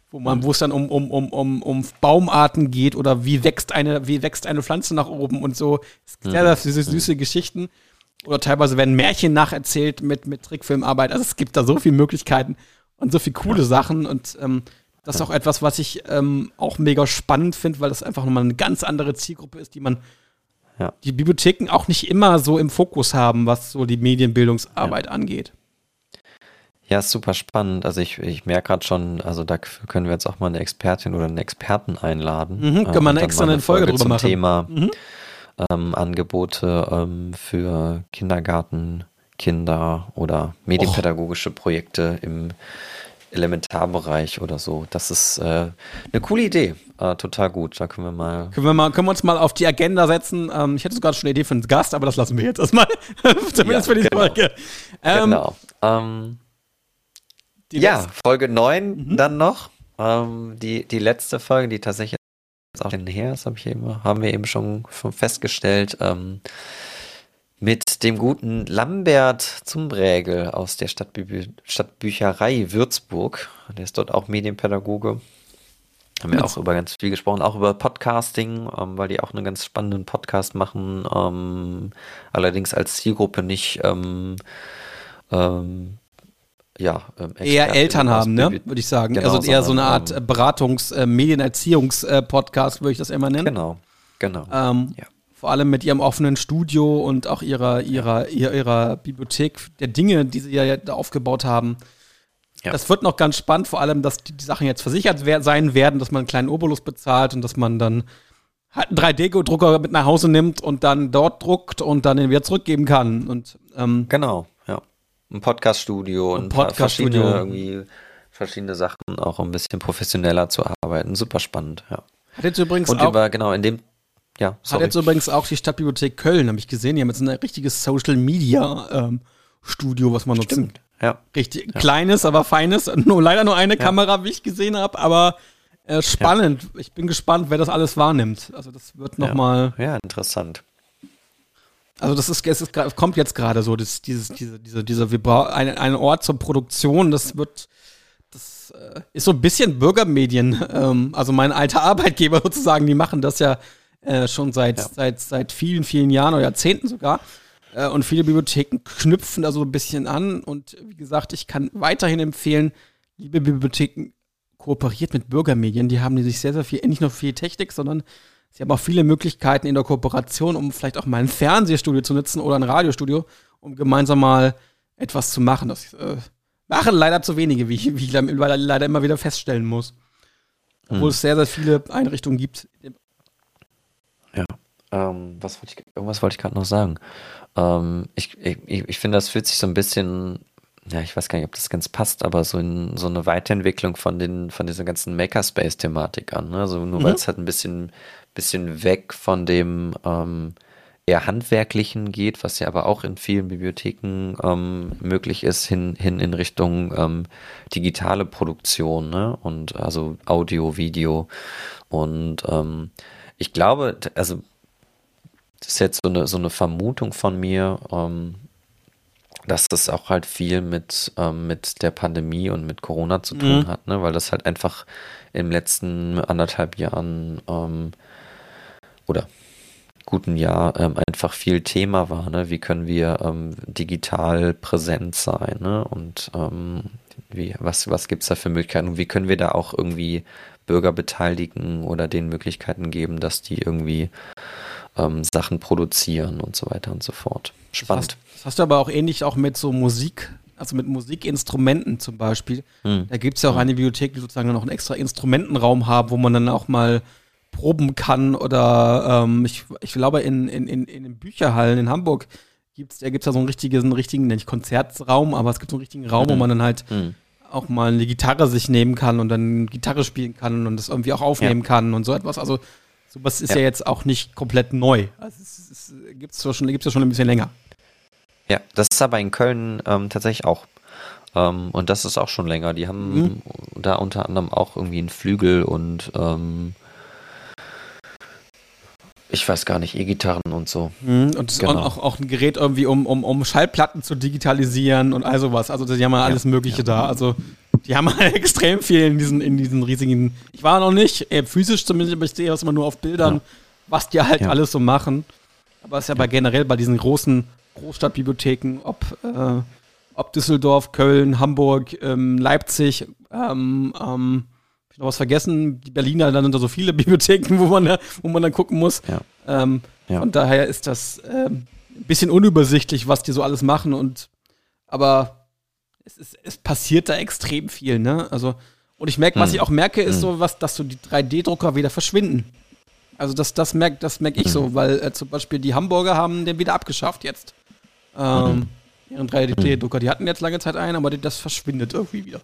wo man, wo es dann um, um, um, um, um Baumarten geht oder wie wächst eine, wie wächst eine Pflanze nach oben und so. Es gibt sehr, sehr süße, süße Geschichten. Oder teilweise werden Märchen nacherzählt mit, mit Trickfilmarbeit. Also es gibt da so viele Möglichkeiten und so viele coole Sachen. Und ähm, das ist auch etwas, was ich ähm, auch mega spannend finde, weil das einfach nochmal eine ganz andere Zielgruppe ist, die man, ja. die Bibliotheken auch nicht immer so im Fokus haben, was so die Medienbildungsarbeit ja. angeht. Ja, ist super spannend. Also ich, ich merke gerade schon, also da können wir jetzt auch mal eine Expertin oder einen Experten einladen. Mhm, können wir eine extra eine Folge, Folge drüber zum machen. Thema mhm. ähm, Angebote ähm, für Kindergartenkinder oder medienpädagogische Projekte im Elementarbereich oder so. Das ist äh, eine coole Idee. Äh, total gut. Da können wir mal. Können wir mal, können wir uns mal auf die Agenda setzen. Ähm, ich hätte sogar schon eine Idee für einen Gast, aber das lassen wir jetzt erstmal. Zumindest ja, für diese genau. Folge. Ähm, genau. Ähm, ja, letzte. Folge neun mhm. dann noch. Ähm, die, die letzte Folge, die tatsächlich jetzt auch her ist, hab ich eben, haben wir eben schon festgestellt. Ähm, mit dem guten Lambert Zumbrägel aus der Stadtbü- Stadtbücherei Würzburg. Der ist dort auch Medienpädagoge. Haben wir auch über ganz viel gesprochen, auch über Podcasting, ähm, weil die auch einen ganz spannenden Podcast machen. Ähm, allerdings als Zielgruppe nicht ähm, ähm, ja, ähm, eher Eltern haben, ne? Würde ich sagen. Genau, also eher so eine sondern, Art ähm, Beratungs-, äh, Medienerziehungs-Podcast, würde ich das immer nennen. Genau, genau. Ähm, ja. Vor allem mit ihrem offenen Studio und auch ihrer, ihrer, ihrer, ihrer Bibliothek der Dinge, die sie ja da aufgebaut haben. Ja. Das wird noch ganz spannend, vor allem, dass die, die Sachen jetzt versichert wer- sein werden, dass man einen kleinen Obolus bezahlt und dass man dann halt einen drei D-Drucker mit nach Hause nimmt und dann dort druckt und dann den wieder zurückgeben kann. Und, ähm, genau, ja. Ein Podcast-Studio und, und Podcast-Studio. verschiedene, irgendwie verschiedene Sachen, auch ein bisschen professioneller zu arbeiten. Super spannend, ja. Hat jetzt übrigens und auch, über, genau, in dem, ja, sorry. Hat jetzt übrigens auch die Stadtbibliothek Köln, habe ich gesehen, die haben jetzt ein richtiges Social-Media-Studio, ähm, was man nutzen. Stimmt, ja. Richtig ja. kleines, aber feines. Nur leider nur eine ja. Kamera, wie ich gesehen habe, aber äh, spannend. Ja. Ich bin gespannt, wer das alles wahrnimmt. Also das wird nochmal. Ja. ja, interessant. Also das ist, es ist, kommt jetzt gerade so, das, dieses, diese, diese, diese, wir brauchen einen, einen Ort zur Produktion, das wird, das äh, ist so ein bisschen Bürgermedien. Ähm, also mein alter Arbeitgeber sozusagen, die machen das ja äh, schon seit, ja. seit, seit vielen, vielen Jahren oder Jahrzehnten sogar. Äh, und viele Bibliotheken knüpfen da so ein bisschen an. Und wie gesagt, ich kann weiterhin empfehlen, liebe Bibliotheken, kooperiert mit Bürgermedien. Die haben die sich sehr, sehr viel, nicht nur viel Technik, sondern sie haben auch viele Möglichkeiten in der Kooperation, um vielleicht auch mal ein Fernsehstudio zu nutzen oder ein Radiostudio, um gemeinsam mal etwas zu machen. Das äh, machen leider zu wenige, wie ich, wie ich leider, leider immer wieder feststellen muss. Obwohl hm. es sehr, sehr viele Einrichtungen gibt. Ja, ähm, was wollte ich, irgendwas wollte ich gerade noch sagen. Ähm, ich, ich, ich finde, das fühlt sich so ein bisschen, ja, ich weiß gar nicht, ob das ganz passt, aber so, in, so eine Weiterentwicklung von, den, von dieser ganzen Makerspace-Thematik an. Ne? Also nur mhm. weil es halt ein bisschen bisschen weg von dem ähm, eher handwerklichen geht, was ja aber auch in vielen Bibliotheken ähm, möglich ist, hin, hin in Richtung ähm, digitale Produktion, ne? Und also Audio, Video und ähm, ich glaube, also das ist jetzt so eine, so eine Vermutung von mir, ähm, dass das auch halt viel mit, ähm, mit der Pandemie und mit Corona zu tun mhm. hat, ne? Weil das halt einfach im letzten anderthalb Jahren ähm, oder guten Jahr ähm, einfach viel Thema war, ne? Wie können wir ähm, digital präsent sein, ne? Und ähm, wie, was, was gibt es da für Möglichkeiten und wie können wir da auch irgendwie Bürger beteiligen oder denen Möglichkeiten geben, dass die irgendwie ähm, Sachen produzieren und so weiter und so fort. Spannend. Das hast, das hast du aber auch ähnlich auch mit so Musik, also mit Musikinstrumenten zum Beispiel. Hm. Da gibt es ja auch hm. eine Bibliothek, die sozusagen noch einen extra Instrumentenraum haben, wo man dann auch mal proben kann oder ähm, ich, ich glaube in, in, in, in den Bücherhallen in Hamburg gibt es da gibt's ja so einen richtigen, einen richtigen, nicht Konzertraum, aber es gibt so einen richtigen Raum, mhm. wo man dann halt mhm. auch mal eine Gitarre sich nehmen kann und dann Gitarre spielen kann und das irgendwie auch aufnehmen ja. kann und so etwas. Also sowas ist ja, ja jetzt auch nicht komplett neu. Also es, es gibt es ja schon, gibt's ja schon ein bisschen länger. Ja, das ist aber in Köln ähm, tatsächlich auch. Ähm, und das ist auch schon länger. Die haben mhm. da unter anderem auch irgendwie einen Flügel und ähm, ich weiß gar nicht, E-Gitarren und so. Mhm, und es genau. ist auch, auch ein Gerät irgendwie, um, um, um Schallplatten zu digitalisieren und all sowas. Also die haben ja alles ja, Mögliche ja. da. Also Die haben halt extrem viel in diesen, in diesen riesigen, ich war noch nicht, äh, physisch zumindest, aber ich sehe das immer nur auf Bildern, ja. was die halt ja. alles so machen. Aber es ist ja, ja. bei generell bei diesen großen Großstadtbibliotheken, ob, äh, ob Düsseldorf, Köln, Hamburg, ähm, Leipzig, ähm, ähm, hab ich noch was vergessen? Die Berliner, dann sind da so viele Bibliotheken, wo man, da, wo man dann gucken muss. Ja. Ähm, ja. Von daher ist das ähm, ein bisschen unübersichtlich, was die so alles machen. Und aber es, ist, es passiert da extrem viel, ne? Also, und ich merke, was ich auch merke, ist so, was, dass so die drei D-Drucker wieder verschwinden. Also das, das merke das merk ich so, weil äh, zum Beispiel die Hamburger haben den wieder abgeschafft jetzt. Ähm, ihren drei D-Drucker. Die hatten jetzt lange Zeit einen, aber das verschwindet irgendwie wieder.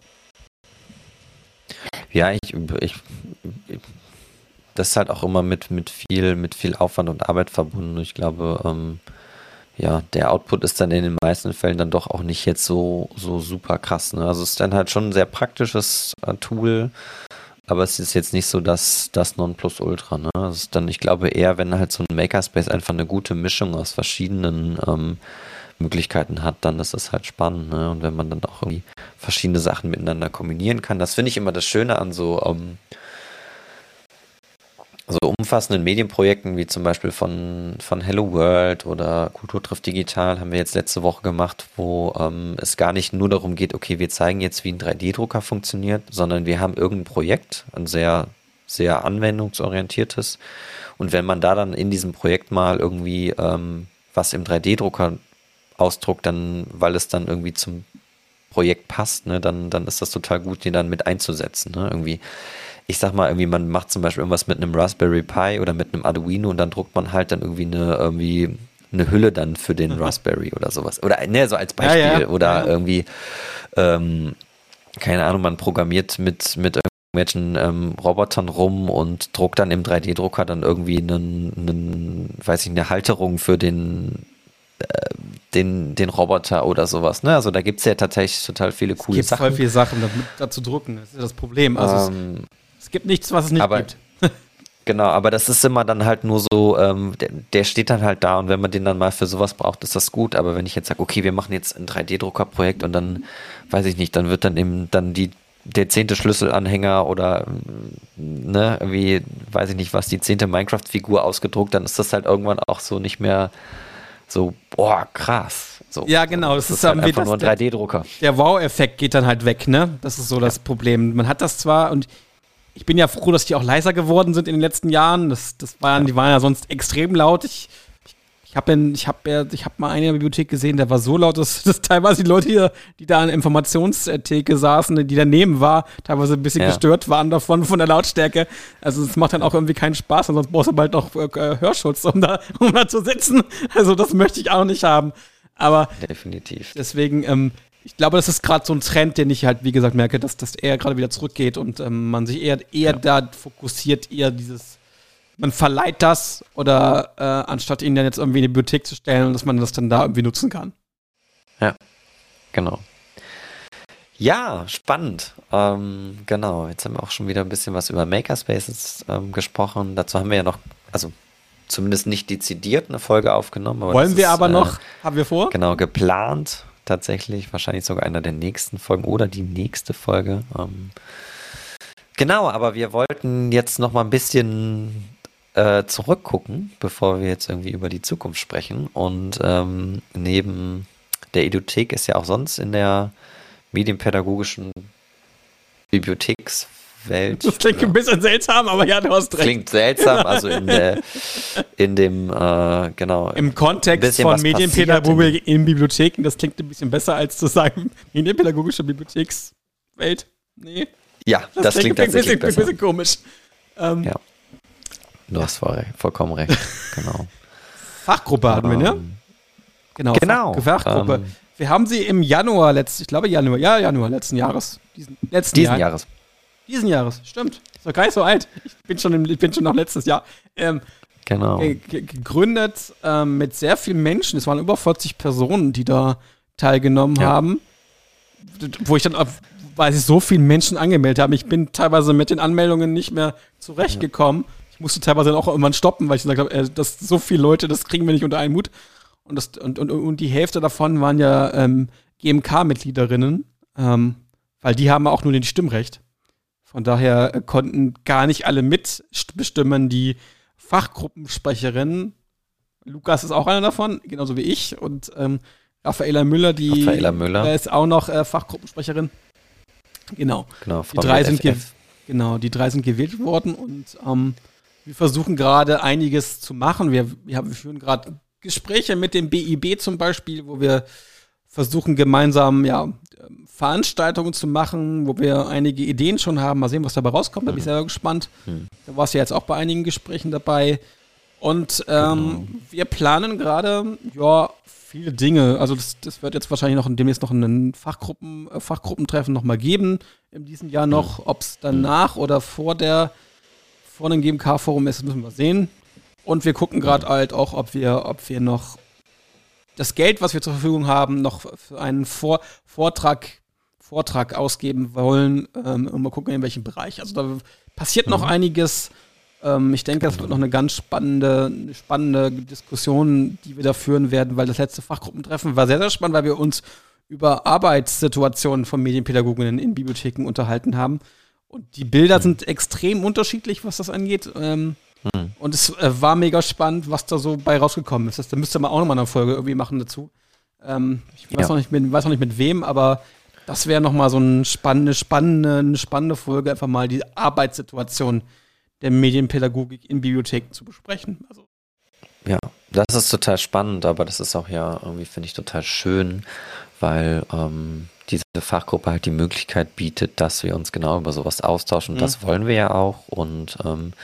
Ja, ich, ich, ich das ist halt auch immer mit, mit viel, mit viel Aufwand und Arbeit verbunden. Ich glaube, ähm, ja, der Output ist dann in den meisten Fällen dann doch auch nicht jetzt so, so super krass. Ne? Also es ist dann halt schon ein sehr praktisches äh, Tool, aber es ist jetzt nicht so das, das Nonplusultra. Ne? Es ist dann, ich glaube eher, wenn halt so ein Makerspace einfach eine gute Mischung aus verschiedenen ähm, Möglichkeiten hat, dann ist das halt spannend. Ne? Und wenn man dann auch irgendwie verschiedene Sachen miteinander kombinieren kann, das finde ich immer das Schöne an so ähm, so umfassenden Medienprojekten wie zum Beispiel von, von Hello World oder Kultur trifft digital haben wir jetzt letzte Woche gemacht, wo ähm, es gar nicht nur darum geht, okay, wir zeigen jetzt, wie ein drei D-Drucker funktioniert, sondern wir haben irgendein Projekt, ein sehr, sehr anwendungsorientiertes, und wenn man da dann in diesem Projekt mal irgendwie ähm, was im drei D-Drucker ausdruckt, dann, weil es dann irgendwie zum Projekt passt, ne, dann, dann ist das total gut, den dann mit einzusetzen, ne, irgendwie. Ich sag mal, irgendwie, man macht zum Beispiel irgendwas mit einem Raspberry Pi oder mit einem Arduino und dann druckt man halt dann irgendwie eine, irgendwie eine Hülle dann für den Raspberry oder sowas. Oder, ne, so als Beispiel. Ja, ja. Oder ja. irgendwie, ähm, keine Ahnung, man programmiert mit, mit irgendwelchen ähm, Robotern rum und druckt dann im drei D-Drucker dann irgendwie einen, einen, weiß ich, eine Halterung für den, äh, den, den Roboter oder sowas. Ne? Also da gibt es ja tatsächlich total viele coole es gibt Sachen. voll viele Sachen, damit, da zu drucken. Das ist ja das Problem. Also ähm, es, Es gibt nichts, was es nicht aber, gibt. Genau, aber das ist immer dann halt nur so, ähm, der, der steht dann halt da und wenn man den dann mal für sowas braucht, ist das gut. Aber wenn ich jetzt sage, okay, wir machen jetzt ein drei D-Drucker-Projekt und dann, weiß ich nicht, dann wird dann eben dann die, der zehnte Schlüsselanhänger oder, ne, irgendwie, weiß ich nicht was, die zehnte Minecraft-Figur ausgedruckt, dann ist das halt irgendwann auch so nicht mehr so, boah, krass. So, ja, genau. Das, das ist ist halt einfach das, nur ein drei D-Drucker. Der Wow-Effekt geht dann halt weg, ne? Das ist so das ja. Problem. Man hat das zwar, und ich bin ja froh, dass die auch leiser geworden sind in den letzten Jahren. Das, das waren, die waren ja sonst extrem laut. Ich, ich, ich habe ich hab, ich hab mal eine Bibliothek gesehen, der war so laut, dass, dass teilweise die Leute, die, die da an der Informationstheke saßen, die daneben war, teilweise ein bisschen ja. gestört waren davon, von der Lautstärke. Also es macht dann auch irgendwie keinen Spaß, sonst brauchst du bald noch äh, Hörschutz, um da, um da zu sitzen. Also das möchte ich auch nicht haben. Aber definitiv. Deswegen, ähm, ich glaube, das ist gerade so ein Trend, den ich halt, wie gesagt, merke, dass das eher gerade wieder zurückgeht und ähm, man sich eher, eher ja. da fokussiert, eher dieses, man verleiht das oder äh, anstatt ihn dann jetzt irgendwie in die Bibliothek zu stellen und dass man das dann da irgendwie nutzen kann. Ja, genau. Ja, spannend. Ähm, genau, jetzt haben wir auch schon wieder ein bisschen was über Makerspaces ähm, gesprochen. Dazu haben wir ja noch, also zumindest nicht dezidiert eine Folge aufgenommen. Aber Wollen wir ist, aber äh, noch, haben wir vor? Genau, geplant. Tatsächlich, wahrscheinlich sogar einer der nächsten Folgen oder die nächste Folge. Ähm, genau, aber wir wollten jetzt noch mal ein bisschen äh, zurückgucken, bevor wir jetzt irgendwie über die Zukunft sprechen. Und ähm, neben der Edothek ist ja auch sonst in der medienpädagogischen Bibliothekswelt. Das klingt ja. ein bisschen seltsam, aber ja, du hast recht. Klingt seltsam, also in, der, in dem, äh, genau. Im Kontext von Medienpädagogik in, in Bibliotheken, das klingt ein bisschen besser, als zu sagen, medienpädagogische Bibliothekswelt. Nee. Ja, das, das klingt, klingt tatsächlich besser. Ein bisschen komisch. Ähm, ja. Du hast voll, vollkommen recht, genau. Fachgruppe hatten wir, ne? Genau, genau. Fach, Fachgruppe. Ähm, wir haben sie im Januar, letzt, ich glaube Januar, ja, Januar letzten Jahres. Diesen, letzten diesen Jahr. Jahres. Diesen Jahres, stimmt. Ist doch gar nicht so alt. Ich bin schon, im, ich bin schon noch letztes Jahr. Ähm, genau. G- g- gegründet ähm, mit sehr vielen Menschen. Es waren über vierzig Personen, die da teilgenommen ja. haben. Wo ich dann, weil sich so viele Menschen angemeldet haben, ich bin teilweise mit den Anmeldungen nicht mehr zurechtgekommen. Ja. Ich musste teilweise dann auch irgendwann stoppen, weil ich gesagt habe, äh, das so viele Leute, das kriegen wir nicht unter einen Hut. Und, das, und, und, und die Hälfte davon waren ja ähm, G M K-Mitgliederinnen. Ähm, weil die haben auch nur den Stimmrecht. Von daher äh, konnten gar nicht alle mitbestimmen. Die Fachgruppensprecherin, Lukas ist auch einer davon, genauso wie ich. Und ähm, Raffaela Müller, die Raffaela Müller. Äh, ist auch noch äh, Fachgruppensprecherin. Genau. Genau, die drei sind ge- genau, die drei sind gewählt worden und ähm, wir versuchen gerade einiges zu machen. Wir, wir, haben, wir führen gerade Gespräche mit dem B I B zum Beispiel, wo wir versuchen gemeinsam ja, Veranstaltungen zu machen, wo wir einige Ideen schon haben. Mal sehen, was dabei rauskommt. Da bin ich sehr gespannt. Hm. Da warst du ja jetzt auch bei einigen Gesprächen dabei. Und ähm, Genau. wir planen gerade, ja, viele Dinge. Also das, das wird jetzt wahrscheinlich noch demnächst noch ein Fachgruppen, äh, Fachgruppentreffen noch mal geben in diesem Jahr noch. Hm. Ob es danach oder vor der vor dem G M K-Forum ist, müssen wir sehen. Und wir gucken gerade halt auch, ob wir, ob wir noch das Geld, was wir zur Verfügung haben, noch für einen Vor- Vortrag, Vortrag ausgeben wollen. Ähm, und mal gucken, in welchem Bereich. Also da passiert noch Mhm. einiges. Ähm, ich denke, das wird noch eine ganz spannende, eine spannende Diskussion, die wir da führen werden, weil das letzte Fachgruppentreffen war sehr, sehr spannend, weil wir uns über Arbeitssituationen von Medienpädagoginnen in Bibliotheken unterhalten haben. Und die Bilder Mhm. sind extrem unterschiedlich, was das angeht. Ähm, Mhm. und es äh, war mega spannend, was da so bei rausgekommen ist. Das, da müsste man auch nochmal eine Folge irgendwie machen dazu. Ähm, ich weiß, Ja. noch nicht mit, weiß noch nicht mit wem, aber das wäre nochmal so eine spannende, spannende, eine spannende Folge, einfach mal die Arbeitssituation der Medienpädagogik in Bibliotheken zu besprechen. Also, Ja, das ist total spannend, aber das ist auch ja irgendwie, finde ich, total schön, weil ähm, diese Fachgruppe halt die Möglichkeit bietet, dass wir uns genau über sowas austauschen. Mhm. Das wollen wir ja auch und ähm,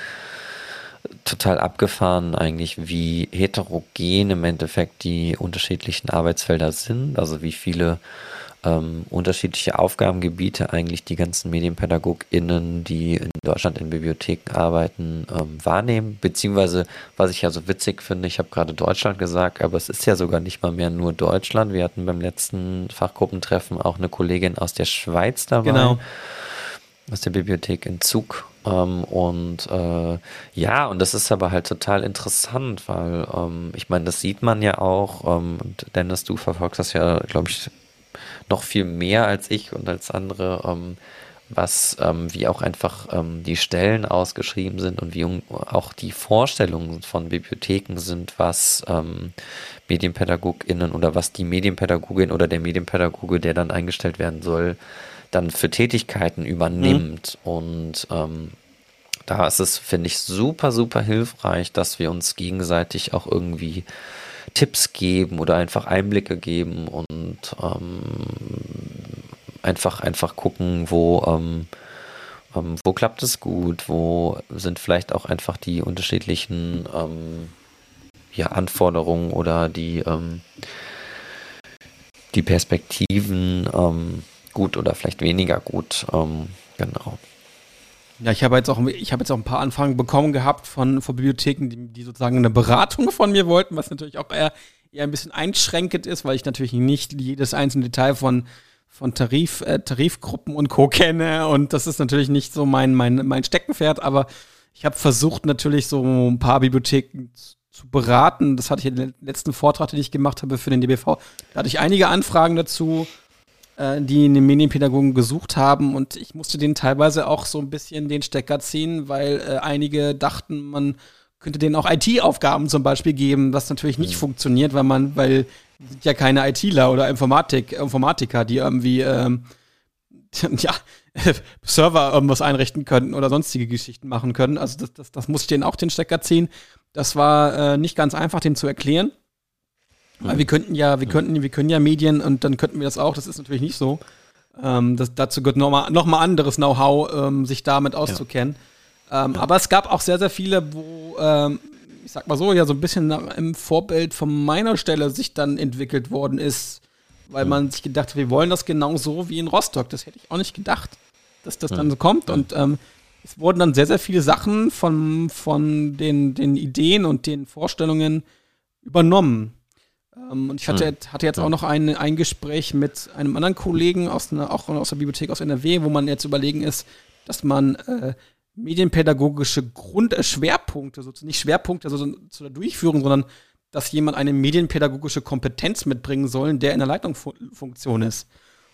total abgefahren eigentlich, wie heterogen im Endeffekt die unterschiedlichen Arbeitsfelder sind, also wie viele ähm, unterschiedliche Aufgabengebiete eigentlich die ganzen MedienpädagogInnen, die in Deutschland in Bibliotheken arbeiten, ähm, wahrnehmen. Beziehungsweise, was ich ja so witzig finde, ich habe gerade Deutschland gesagt, aber es ist ja sogar nicht mal mehr nur Deutschland. Wir hatten beim letzten Fachgruppentreffen auch eine Kollegin aus der Schweiz dabei. genau. Aus der Bibliothek in Zug. Ähm, und äh, ja, und das ist aber halt total interessant, weil ähm, ich meine, das sieht man ja auch. Ähm, und Dennis, du verfolgst das ja, glaube ich, noch viel mehr als ich und als andere, ähm, was ähm, wie auch einfach ähm, die Stellen ausgeschrieben sind und wie um, auch die Vorstellungen von Bibliotheken sind, was ähm, MedienpädagogInnen oder was die Medienpädagogin oder der Medienpädagoge, der dann eingestellt werden soll, dann für Tätigkeiten übernimmt. Mhm. Und ähm, da ist es, finde ich, super, super hilfreich, dass wir uns gegenseitig auch irgendwie Tipps geben oder einfach Einblicke geben und ähm, einfach, einfach gucken, wo, ähm, ähm, wo klappt es gut, wo sind vielleicht auch einfach die unterschiedlichen ähm, ja, Anforderungen oder die, ähm, die Perspektiven ähm, gut oder vielleicht weniger gut. Ähm, genau. Ja, ich habe jetzt auch, ich habe jetzt auch ein paar Anfragen bekommen gehabt von, von Bibliotheken, die, die sozusagen eine Beratung von mir wollten, was natürlich auch eher, eher ein bisschen einschränkend ist, weil ich natürlich nicht jedes einzelne Detail von, von Tarif, äh, Tarifgruppen und Co. kenne und das ist natürlich nicht so mein, mein, mein Steckenpferd, aber ich habe versucht natürlich so ein paar Bibliotheken zu, zu beraten. Das hatte ich in den letzten Vortrag, den ich gemacht habe für den D B V. Da hatte ich einige Anfragen dazu, die einen Medienpädagogen gesucht haben und ich musste denen teilweise auch so ein bisschen den Stecker ziehen, weil äh, einige dachten, man könnte denen auch I T-Aufgaben zum Beispiel geben, was natürlich nicht mhm. funktioniert, weil man, weil sind ja keine ITler oder Informatik, Informatiker, die irgendwie ähm, ja, Server irgendwas einrichten können oder sonstige Geschichten machen können. Also das, das, das musste ich denen auch den Stecker ziehen. Das war äh, nicht ganz einfach, dem zu erklären. Weil wir könnten ja, wir könnten, wir können ja Medien und dann könnten wir das auch, das ist natürlich nicht so. Ähm, das, dazu gehört nochmal noch mal anderes Know-how, ähm, sich damit auszukennen. Ja. Ähm, ja. Aber es gab auch sehr, sehr viele, wo, ähm, ich sag mal so, ja so ein bisschen nach, im Vorbild von meiner Stelle sich dann entwickelt worden ist, weil mhm. man sich gedacht hat, wir wollen das genau so wie in Rostock. Das hätte ich auch nicht gedacht, dass das mhm. dann so kommt. Ja. Und ähm, es wurden dann sehr, sehr viele Sachen von, von den, den Ideen und den Vorstellungen übernommen. Und ich hatte, hm. hatte jetzt auch noch ein, ein Gespräch mit einem anderen Kollegen, aus einer, auch aus der Bibliothek aus N R W, wo man jetzt überlegen ist, dass man äh, medienpädagogische Grundschwerpunkte, sozusagen nicht Schwerpunkte also zu der Durchführung, sondern dass jemand eine medienpädagogische Kompetenz mitbringen soll, der in der Leitungsfunktion ist.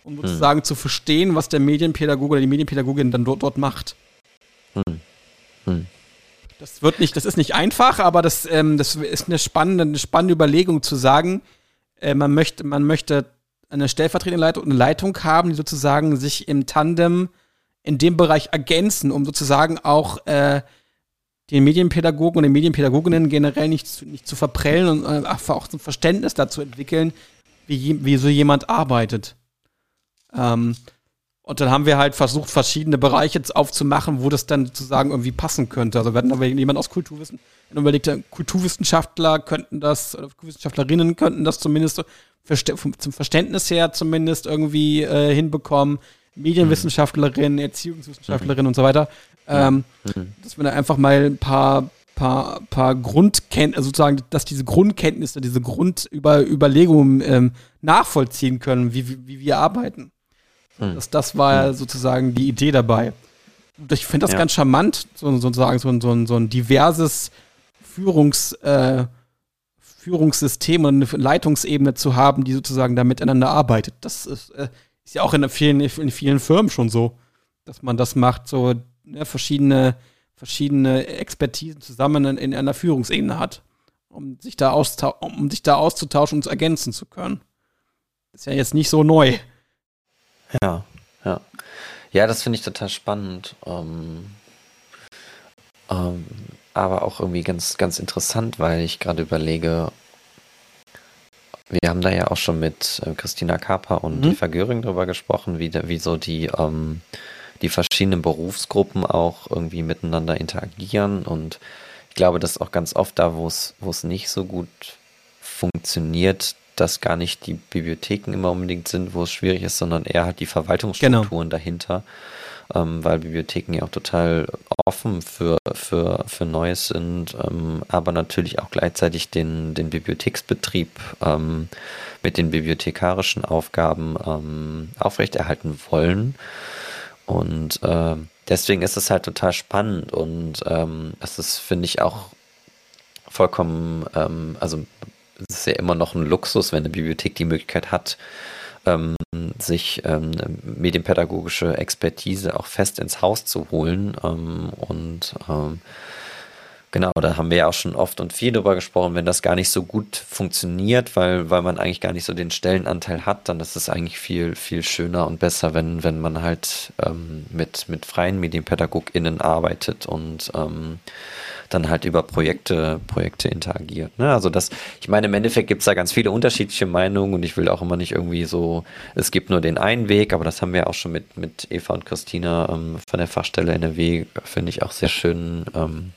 um sozusagen hm. zu verstehen, was der Medienpädagoge oder die Medienpädagogin dann dort, dort macht. Hm. Hm. Das wird nicht, das ist nicht einfach, aber das, ähm, das ist eine spannende, eine spannende Überlegung zu sagen, äh, man möchte, man möchte eine stellvertretende Leitung, eine Leitung haben, die sozusagen sich im Tandem in dem Bereich ergänzen, um sozusagen auch äh, den Medienpädagogen und den Medienpädagoginnen generell nicht zu, nicht zu verprellen und äh, einfach auch ein Verständnis dazu entwickeln, wie, wie so jemand arbeitet. Ähm, und dann haben wir halt versucht, verschiedene Bereiche aufzumachen, wo das dann sozusagen irgendwie passen könnte. Also wir hatten aber jemand aus Kulturwissen, dann überlegte, Kulturwissenschaftler könnten das, oder Kulturwissenschaftlerinnen könnten das zumindest zum Verständnis her zumindest irgendwie äh, hinbekommen. Medienwissenschaftlerinnen, mhm. Erziehungswissenschaftlerinnen mhm. und so weiter. Ähm, mhm. Dass wir da einfach mal ein paar, paar, paar Grundkenntnisse, also sozusagen, dass diese Grundkenntnisse, diese Grundüberlegungen ähm, nachvollziehen können, wie, wie, wie wir arbeiten. Mhm. Das, das war mhm. sozusagen die Idee dabei. Und ich finde das ja. ganz charmant, so, sozusagen so, so, so ein diverses Führungs, äh, Führungssystem und eine Leitungsebene zu haben, die sozusagen da miteinander arbeitet. Das ist, äh, ist ja auch in vielen, in vielen Firmen schon so, dass man das macht, so ne, verschiedene, verschiedene Expertisen zusammen in, in einer Führungsebene hat, um sich da austau- um sich da auszutauschen und zu ergänzen zu können. Das ist ja jetzt nicht so neu. Ja, ja. Ja, das finde ich total spannend. Ähm, ähm, aber auch irgendwie ganz, ganz interessant, weil ich gerade überlege, wir haben da ja auch schon mit äh, Christina Kaper und mhm. Eva Göring drüber gesprochen, wie, wie so die, ähm, die verschiedenen Berufsgruppen auch irgendwie miteinander interagieren. Und ich glaube, das ist auch ganz oft da, wo es wo es nicht so gut funktioniert, dass gar nicht die Bibliotheken immer unbedingt sind, wo es schwierig ist, sondern eher halt die Verwaltungsstrukturen genau. dahinter. Ähm, weil Bibliotheken ja auch total offen für, für, für Neues sind, ähm, aber natürlich auch gleichzeitig den, den Bibliotheksbetrieb ähm, mit den bibliothekarischen Aufgaben ähm, aufrechterhalten wollen. Und äh, deswegen ist es halt total spannend und ähm, es ist, finde ich, auch vollkommen, ähm, also es ist ja immer noch ein Luxus, wenn eine Bibliothek die Möglichkeit hat, Ähm, sich ähm, medienpädagogische Expertise auch fest ins Haus zu holen. Ähm, und ähm, genau, da haben wir ja auch schon oft und viel drüber gesprochen, wenn das gar nicht so gut funktioniert, weil, weil man eigentlich gar nicht so den Stellenanteil hat, dann ist es eigentlich viel, viel schöner und besser, wenn, wenn man halt ähm, mit, mit freien MedienpädagogInnen arbeitet und ähm, dann halt über Projekte, Projekte interagiert. Ne? Also das, ich meine, im Endeffekt gibt es da ganz viele unterschiedliche Meinungen und ich will auch immer nicht irgendwie so, es gibt nur den einen Weg, aber das haben wir auch schon mit, mit Eva und Christina ähm, von der Fachstelle N R W, finde ich auch sehr schön ähm,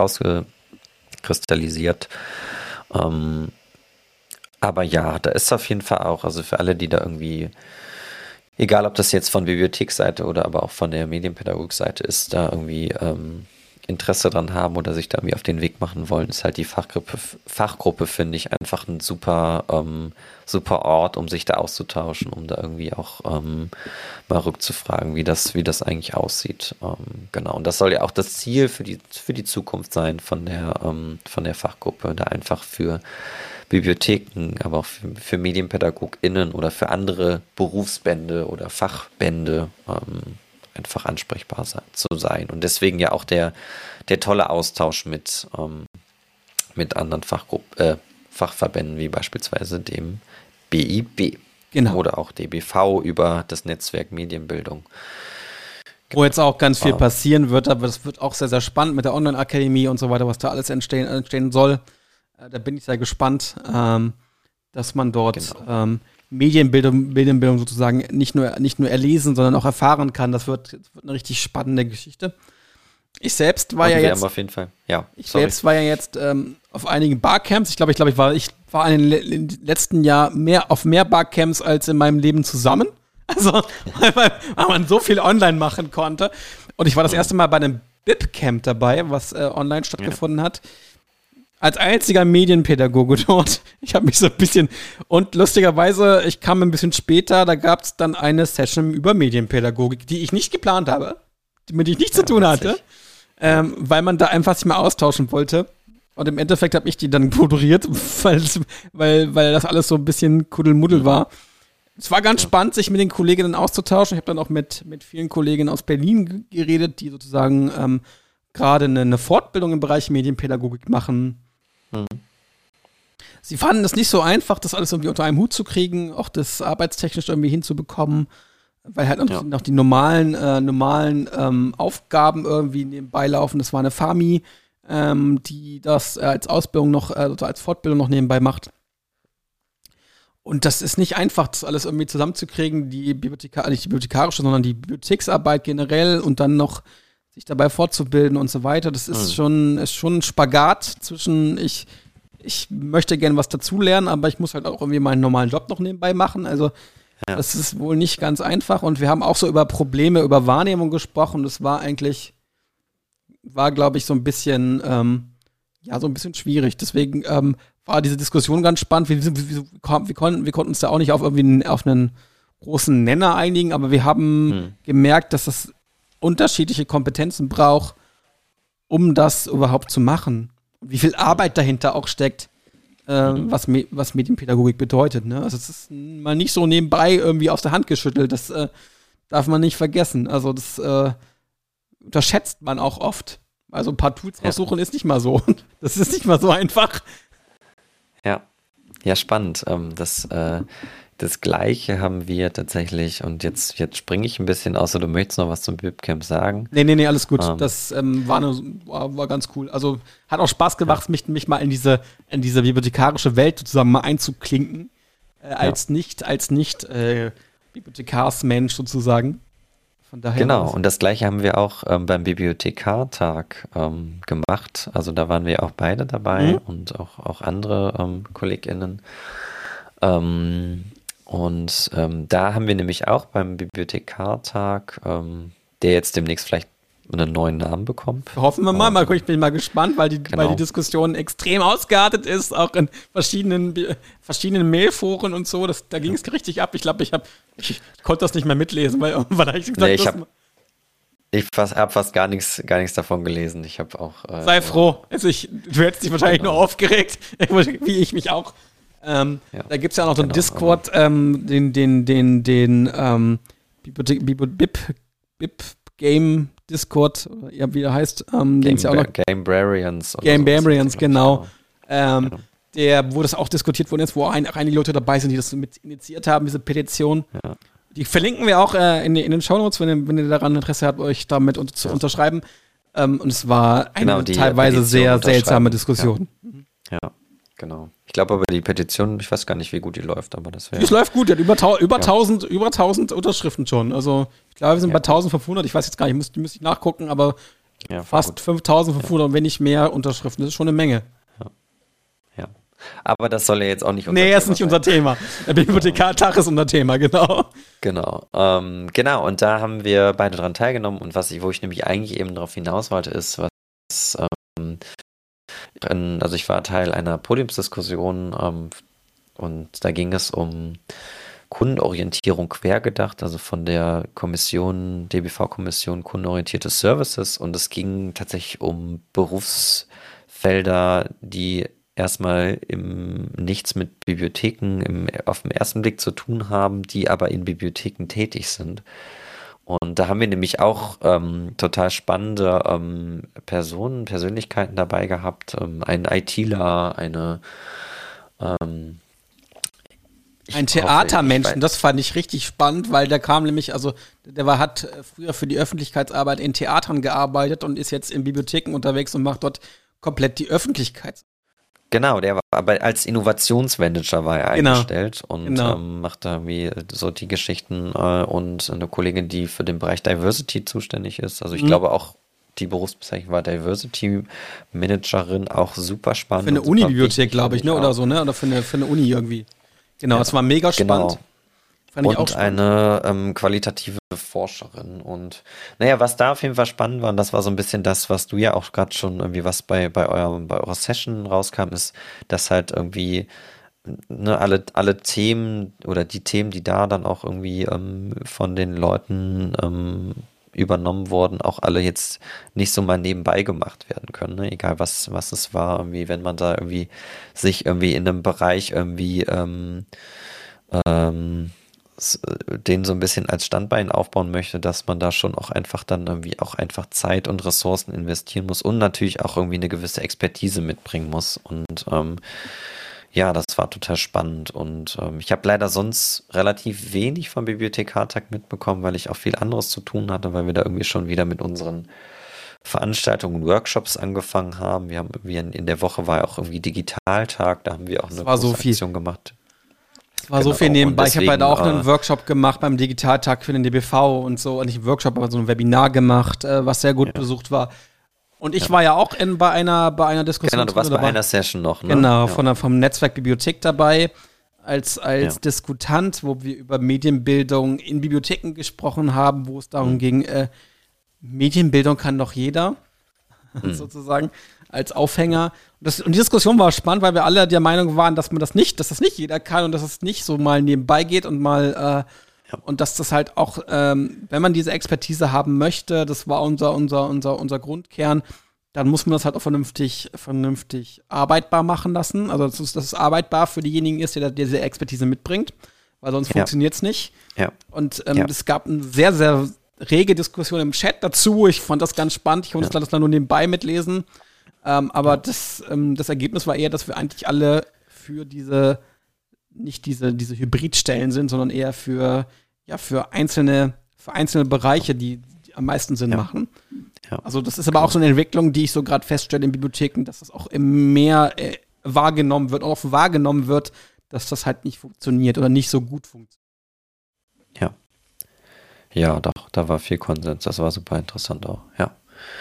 rausgekristallisiert. Ähm, aber ja, da ist auf jeden Fall auch, also für alle, die da irgendwie, egal ob das jetzt von Bibliotheksseite oder aber auch von der Medienpädagogikseite ist, da irgendwie ähm, Interesse dran haben oder sich da irgendwie auf den Weg machen wollen, ist halt die Fachgruppe, Fachgruppe finde ich einfach ein super, ähm, super Ort, um sich da auszutauschen, um da irgendwie auch ähm, mal rückzufragen, wie das, wie das eigentlich aussieht. Ähm, genau. Und das soll ja auch das Ziel für die, für die Zukunft sein von der, ähm, von der Fachgruppe, da einfach für Bibliotheken, aber auch für, für MedienpädagogInnen oder für andere Berufsbände oder Fachbände ähm, einfach ansprechbar sein, zu sein. Und deswegen ja auch der, der tolle Austausch mit, ähm, mit anderen Fachgruppen, äh, Fachverbänden, wie beispielsweise dem B I B. Genau. Oder auch D B V über das Netzwerk Medienbildung. Wo jetzt auch ganz viel passieren wird, aber das wird auch sehr, sehr spannend mit der Online-Akademie und so weiter, was da alles entstehen, entstehen soll. Äh, da bin ich sehr gespannt, ähm, dass man dort genau. ähm, Medienbildung, Medienbildung sozusagen nicht nur, nicht nur erlesen, sondern auch erfahren kann. Das wird, das wird eine richtig spannende Geschichte. Ich selbst war und ja wir jetzt. Haben auf jeden Fall. Ja, ich sorry. selbst war ja jetzt ähm, auf einigen Barcamps. Ich glaube, ich glaube, ich war, ich war in den letzten Jahr mehr auf mehr Barcamps als in meinem Leben zusammen. Also, weil, weil man so viel online machen konnte. Und ich war das erste Mal bei einem B I P-Camp dabei, was äh, online stattgefunden ja. hat. Als einziger Medienpädagoge dort. Ich habe mich so ein bisschen, und lustigerweise, ich kam ein bisschen später, da gab es dann eine Session über Medienpädagogik, die ich nicht geplant habe, mit der ich nichts ja, zu tun hatte, ähm, weil man da einfach sich mal austauschen wollte. Und im Endeffekt habe ich die dann moderiert, weil, weil, weil das alles so ein bisschen Kuddelmuddel war. Es war ganz Ja. spannend, sich mit den Kolleginnen auszutauschen. Ich habe dann auch mit, mit vielen Kolleginnen aus Berlin g- geredet, die sozusagen ähm, gerade eine, eine Fortbildung im Bereich Medienpädagogik machen. Mhm. Sie fanden es nicht so einfach, das alles irgendwie unter einem Hut zu kriegen, auch das arbeitstechnisch irgendwie hinzubekommen, weil halt noch, Ja. noch die normalen, äh, normalen ähm, Aufgaben irgendwie nebenbei laufen. Das war eine Fami, ähm, die das äh, als Ausbildung noch, äh, also als Fortbildung noch nebenbei macht. Und das ist nicht einfach, das alles irgendwie zusammenzukriegen, die Bibliothekar, nicht die bibliothekarische, sondern die Bibliotheksarbeit generell und dann noch sich dabei fortzubilden und so weiter. Das ist Mhm. schon, ist schon ein Spagat zwischen, ich, ich möchte gerne was dazulernen, aber ich muss halt auch irgendwie meinen normalen Job noch nebenbei machen. Also Ja. das ist wohl nicht ganz einfach. Und wir haben auch so über Probleme, über Wahrnehmung gesprochen. Das war eigentlich, war, glaube ich, so ein bisschen, ähm, ja, so ein bisschen schwierig. Deswegen ähm, war diese Diskussion ganz spannend. Wir, wir, wir, wir, konnten, wir konnten uns da auch nicht auf irgendwie einen, auf einen großen Nenner einigen, aber wir haben Hm. gemerkt, dass es unterschiedliche Kompetenzen braucht, um das überhaupt zu machen. Wie viel Arbeit dahinter auch steckt, äh, Mhm. was, Me was Medienpädagogik bedeutet. Ne? Also es ist mal nicht so nebenbei irgendwie aus der Hand geschüttelt. Das äh, darf man nicht vergessen. Also das äh, unterschätzt man auch oft. Also ein paar Tools Ja. raussuchen ist nicht mal so. Das ist nicht mal so einfach. Ja, ja, spannend. Ähm, das, äh, das Gleiche haben wir tatsächlich, und jetzt, jetzt springe ich ein bisschen, außer du möchtest noch was zum BibCamp sagen. Nee, nee, nee, alles gut. Ähm. Das ähm, war, eine, war, war ganz cool. Also hat auch Spaß gemacht, mich, mich mal in diese, in diese bibliothekarische Welt sozusagen mal einzuklinken. Äh, als nicht, als nicht äh, Bibliothekarsmensch sozusagen. Von daher war Genau, das- und das Gleiche haben wir auch ähm, beim Bibliothekartag ähm, gemacht. Also da waren wir auch beide dabei Mhm. und auch, auch andere ähm, KollegInnen. Ähm, und ähm, da haben wir nämlich auch beim Bibliothekartag, ähm, der jetzt demnächst vielleicht einen neuen Namen bekommt. Hoffen wir mal, Ähm, mal ich bin mal gespannt, weil die, Genau. weil die Diskussion extrem ausgeartet ist, auch in verschiedenen, Bi- verschiedenen Mailforen und so. Das, da ging es richtig ab. Ich glaube, ich, hab, ich konnte das nicht mehr mitlesen, weil irgendwann habe ich gesagt, Nee, ich das- hab- Ich fast, habe fast gar nichts, gar nichts davon gelesen. Ich habe auch. Äh, sei froh. Also ich, du hättest dich wahrscheinlich Genau. nur aufgeregt, wie ich mich auch. Ähm, Ja. Da gibt es ja noch so einen Genau, Discord, ähm, den, den, den, den ähm, Bibliothek- Bibli- Bib, Bib Game Discord, oder ja, wie der heißt, ähm, den es ja auch noch Gamebrarians. oder Game sowas, Barbarians, glaub ich, genau. Ähm, Genau. Der, wo das auch diskutiert worden ist, wo ein, auch einige Leute dabei sind, die das so mit initiiert haben, diese Petition. Ja. Die verlinken wir auch äh, in, in den Shownotes, wenn ihr, wenn ihr daran Interesse habt, euch damit unter, zu Ja. unterschreiben. Ähm, und es war eine Genau, die teilweise Petition sehr unterschreiben, seltsame ja. Diskussion. Ja, genau. Ich glaube aber die Petition, ich weiß gar nicht, wie gut die läuft, aber das wäre. Es läuft gut, die hat über, tau über, Ja. tausend, über tausend Unterschriften schon. Also ich glaube, wir sind Ja. bei eintausendfünfhundert, ich weiß jetzt gar nicht, müsste, müsste ich nachgucken, aber ja, voll fast gut. fünftausendfünfhundert, wenn nicht mehr Unterschriften. Das ist schon eine Menge. Ja. Aber das soll ja jetzt auch nicht unser Nee, Thema ist nicht sein. unser Thema. Der Bibliothekartag ist unser Thema, genau. Genau, ähm, genau, und da haben wir beide dran teilgenommen und was ich, wo ich nämlich eigentlich eben darauf hinaus wollte, ist, was, ähm, in, also ich war Teil einer Podiumsdiskussion ähm, und da ging es um Kundenorientierung quergedacht, also von der Kommission, D B V-Kommission Kundenorientierte Services, und es ging tatsächlich um Berufsfelder, die erstmal im, nichts mit Bibliotheken im, auf den ersten Blick zu tun haben, die aber in Bibliotheken tätig sind. Und da haben wir nämlich auch ähm, total spannende ähm, Personen, Persönlichkeiten dabei gehabt. Ähm, einen ITler, eine ähm, ich Ein hoffe, Theatermenschen, ich weiß- das fand ich richtig spannend, weil der kam nämlich, also der war, hat äh, früher für die Öffentlichkeitsarbeit in Theatern gearbeitet und ist jetzt in Bibliotheken unterwegs und macht dort komplett die Öffentlichkeit. Genau, der war aber als Innovationsmanager war er Genau, eingestellt und genau. ähm, macht da wie so die Geschichten äh, und eine Kollegin, die für den Bereich Diversity zuständig ist. Also ich Mhm. glaube auch, die Berufsbezeichnung war Diversity Managerin, auch super spannend. Für eine und super Unibibliothek, wichtig, glaube ich, fand ne? auch. Oder so, ne? Oder für eine, für eine Uni irgendwie. Genau, Ja, es war mega spannend. Genau. Fand ich auch Und spannend. eine ähm, qualitative Forscherin. Und naja, was da auf jeden Fall spannend war, und das war so ein bisschen das, was du ja auch gerade schon irgendwie, was bei, bei, eurem, bei eurer Session rauskam, ist, dass halt irgendwie ne, alle, alle Themen oder die Themen, die da dann auch irgendwie ähm, von den Leuten ähm, übernommen wurden, auch alle jetzt nicht so mal nebenbei gemacht werden können, ne? Egal was, was es war, irgendwie, wenn man da irgendwie sich irgendwie in einem Bereich irgendwie ähm, ähm, den so ein bisschen als Standbein aufbauen möchte, dass man da schon auch einfach dann irgendwie auch einfach Zeit und Ressourcen investieren muss und natürlich auch irgendwie eine gewisse Expertise mitbringen muss. Und ähm, ja, das war total spannend. Und ähm, ich habe leider sonst relativ wenig vom Bibliothekartag mitbekommen, weil ich auch viel anderes zu tun hatte, weil wir da irgendwie schon wieder mit unseren Veranstaltungen, Workshops angefangen haben. Wir haben irgendwie in, in der Woche war ja auch irgendwie Digitaltag, da haben wir auch Das eine war so große viel. Aktion gemacht. Es war so Genau, viel und nebenbei. Ich habe deswegen, leider auch einen äh, Workshop gemacht beim Digitaltag für den D B V und so. Nicht einen Workshop, aber so ein Webinar gemacht, äh, was sehr gut Ja. besucht war. Und ich Ja. war ja auch in, bei einer, bei einer Diskussion. Genau, du warst bei dabei. einer Session noch, ne? Genau, Ja. von der, vom Netzwerk Bibliothek dabei, als, als Ja. Diskutant, wo wir über Medienbildung in Bibliotheken gesprochen haben, wo es darum Mhm. ging, äh, Medienbildung kann doch jeder, Mhm. sozusagen, als Aufhänger. Und, das, und die Diskussion war spannend, weil wir alle der Meinung waren, dass man das nicht, dass das nicht jeder kann und dass es nicht so mal nebenbei geht und mal äh, Ja. und dass das halt auch, ähm, wenn man diese Expertise haben möchte, das war unser, unser, unser, unser Grundkern, dann muss man das halt auch vernünftig, vernünftig arbeitbar machen lassen. Also, dass es, dass es arbeitbar für diejenigen ist, der, der diese Expertise mitbringt, weil sonst Ja. funktioniert es nicht. Ja. Und ähm, Ja. es gab eine sehr, sehr rege Diskussion im Chat dazu. Ich fand das ganz spannend. Ich konnte Ja. das dann nur nebenbei mitlesen. Ähm, aber das, ähm, das Ergebnis war eher, dass wir eigentlich alle für diese, nicht diese, diese Hybridstellen sind, sondern eher für, ja, für einzelne, für einzelne Bereiche, die, die am meisten Sinn Ja. machen. Ja. Also das ist aber auch so eine Entwicklung, die ich so gerade feststelle in Bibliotheken, dass das auch immer mehr äh, wahrgenommen wird, auch wahrgenommen wird, dass das halt nicht funktioniert oder nicht so gut funktioniert. Ja. Ja, doch, da war viel Konsens. Das war super interessant auch, ja.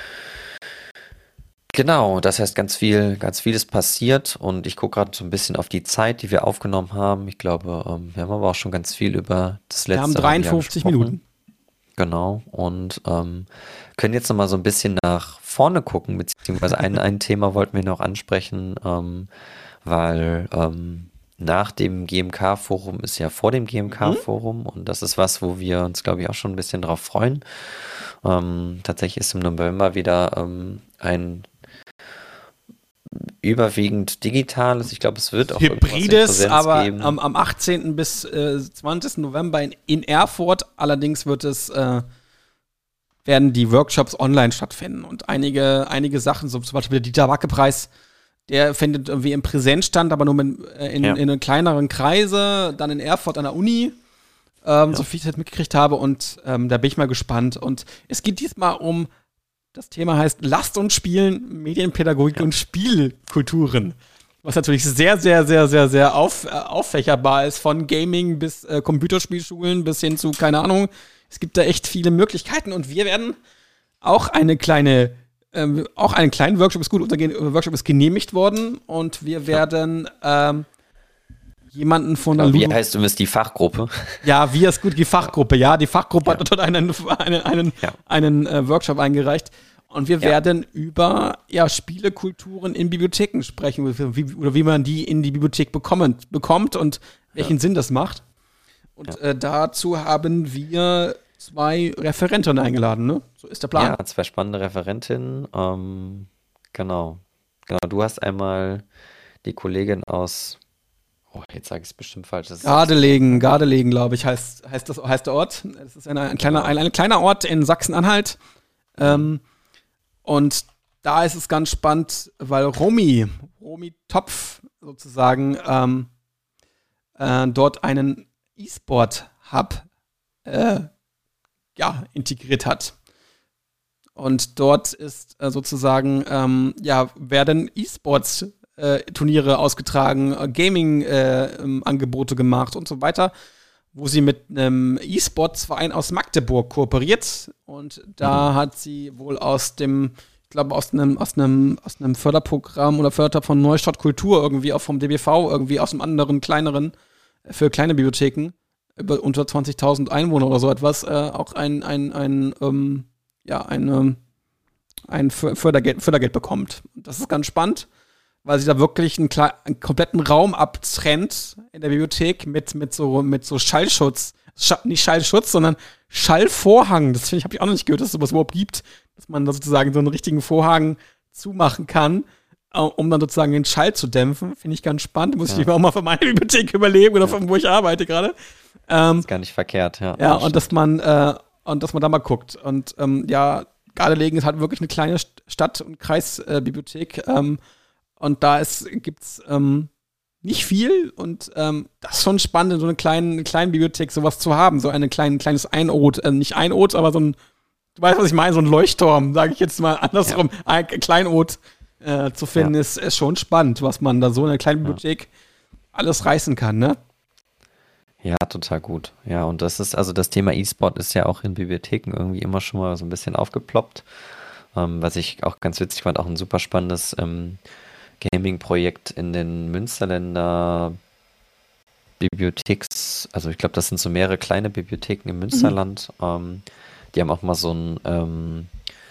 Genau, das heißt, ganz viel, ganz viel ist passiert und ich gucke gerade so ein bisschen auf die Zeit, die wir aufgenommen haben. Ich glaube, ähm, wir haben aber auch schon ganz viel über das letzte Wir haben halbe Jahr dreiundfünfzig gesprochen. Minuten. Genau, und ähm, können jetzt nochmal so ein bisschen nach vorne gucken, beziehungsweise ein, ein Thema wollten wir noch ansprechen, ähm, weil ähm, nach dem G M K-Forum ist ja vor dem G M K-Forum und das ist was, wo wir uns, glaube ich, auch schon ein bisschen drauf freuen. Ähm, tatsächlich ist im November wieder ähm, ein überwiegend digitales, ich glaube, es wird auch irgendwas in Hybrides, Präsenz aber geben. am, am achtzehnten bis äh, zwanzigsten November in, in Erfurt. Allerdings wird es, äh, werden die Workshops online stattfinden. Und einige, einige Sachen, so zum Beispiel der Dieter Wacke-Preis, der findet irgendwie im Präsenz statt, aber nur mit, äh, in, Ja. in einem kleineren Kreise, dann in Erfurt an der Uni, ähm, Ja. so viel ich das mitgekriegt habe. Und ähm, da bin ich mal gespannt. Und es geht diesmal um, das Thema heißt Lasst uns spielen, Medienpädagogik und Spielkulturen. Was natürlich sehr, sehr, sehr, sehr, sehr auf, äh, auffächerbar ist, von Gaming bis äh, Computerspielschulen bis hin zu, keine Ahnung. Es gibt da echt viele Möglichkeiten und wir werden auch eine kleine, ähm, auch einen kleinen Workshop ist gut, unser Ge- Workshop ist genehmigt worden und wir werden ähm, jemanden von der Wie Ludo- heißt übrigens die Fachgruppe? ja, wir ist gut, die Fachgruppe, ja. Die Fachgruppe Ja. hat dort einen, einen, einen, Ja. einen äh, Workshop eingereicht. Und wir Ja. werden über ja, Spielekulturen in Bibliotheken sprechen, wie, oder wie man die in die Bibliothek bekommen, bekommt und welchen Sinn das macht. Und Ja. äh, dazu haben wir zwei Referentinnen eingeladen, ne? So ist der Plan. Ja, zwei spannende Referentinnen. Ähm, genau. Genau, du hast einmal die Kollegin aus, oh, jetzt sage ich es bestimmt falsch. Das ist Gardelegen, Gardelegen, glaube ich, heißt, heißt, das, heißt der Ort. Das ist eine, ein, kleiner, ein, ein kleiner Ort in Sachsen-Anhalt. Ähm, und da ist es ganz spannend, weil Romy, Romy Topf sozusagen, ähm, äh, dort einen E-Sport-Hub äh, ja, integriert hat. Und dort ist äh, sozusagen, ähm, ja, werden E-Sports äh, Turniere ausgetragen, äh, Gaming-Angebote gemacht und so weiter, wo sie mit einem E-Sports-Verein aus Magdeburg kooperiert. Und da Mhm. hat sie wohl aus dem, ich glaube, aus einem, aus einem, aus einem Förderprogramm oder Förder von Neustadt Kultur irgendwie, auch vom D B V, irgendwie aus einem anderen, kleineren, äh, für kleine Bibliotheken, über unter zwanzigtausend Einwohner oder so etwas, äh, auch ein, ein, ein, ähm, ja, ein, ähm, ein Fö- Fördergeld, Fördergeld bekommt. Das ist ganz spannend, weil sie da wirklich einen, kle- einen kompletten Raum abtrennt in der Bibliothek mit, mit, so, mit so Schallschutz. Scha- nicht Schallschutz, sondern Schallvorhang. Das finde ich, habe ich auch noch nicht gehört, dass es sowas überhaupt gibt, dass man da sozusagen so einen richtigen Vorhang zumachen kann, äh, um dann sozusagen den Schall zu dämpfen. Finde ich ganz spannend. Muss Ja. ich mir auch mal für meine Bibliothek überlegen oder von wo ich arbeite gerade. Ähm, ist gar nicht verkehrt, ja. ja, und dass man, äh, und dass man da mal guckt. Und ähm, ja, Gardelegen ist halt wirklich eine kleine Stadt- und Kreisbibliothek. Äh, ähm, und da gibt es ähm, nicht viel. Und ähm, das ist schon spannend, in so einer kleinen, kleinen Bibliothek sowas zu haben. So ein klein, kleines Einod, äh, nicht Einod, aber so ein, du weißt, was ich meine, so ein Leuchtturm, sage ich jetzt mal andersrum, ja. Ein Kleinod äh, zu finden, ja. ist, ist schon spannend, was man da so in einer kleinen Bibliothek ja. alles reißen kann, ne? Ja, total gut. Ja, und das ist, also das Thema E-Sport ist ja auch in Bibliotheken irgendwie immer schon mal so ein bisschen aufgeploppt. Ähm, was ich auch ganz witzig fand, auch ein super spannendes ähm, Gaming-Projekt in den Münsterländer Bibliotheks, also ich glaube, das sind so mehrere kleine Bibliotheken im Münsterland. Mhm. Ähm, die haben auch mal so ein ähm,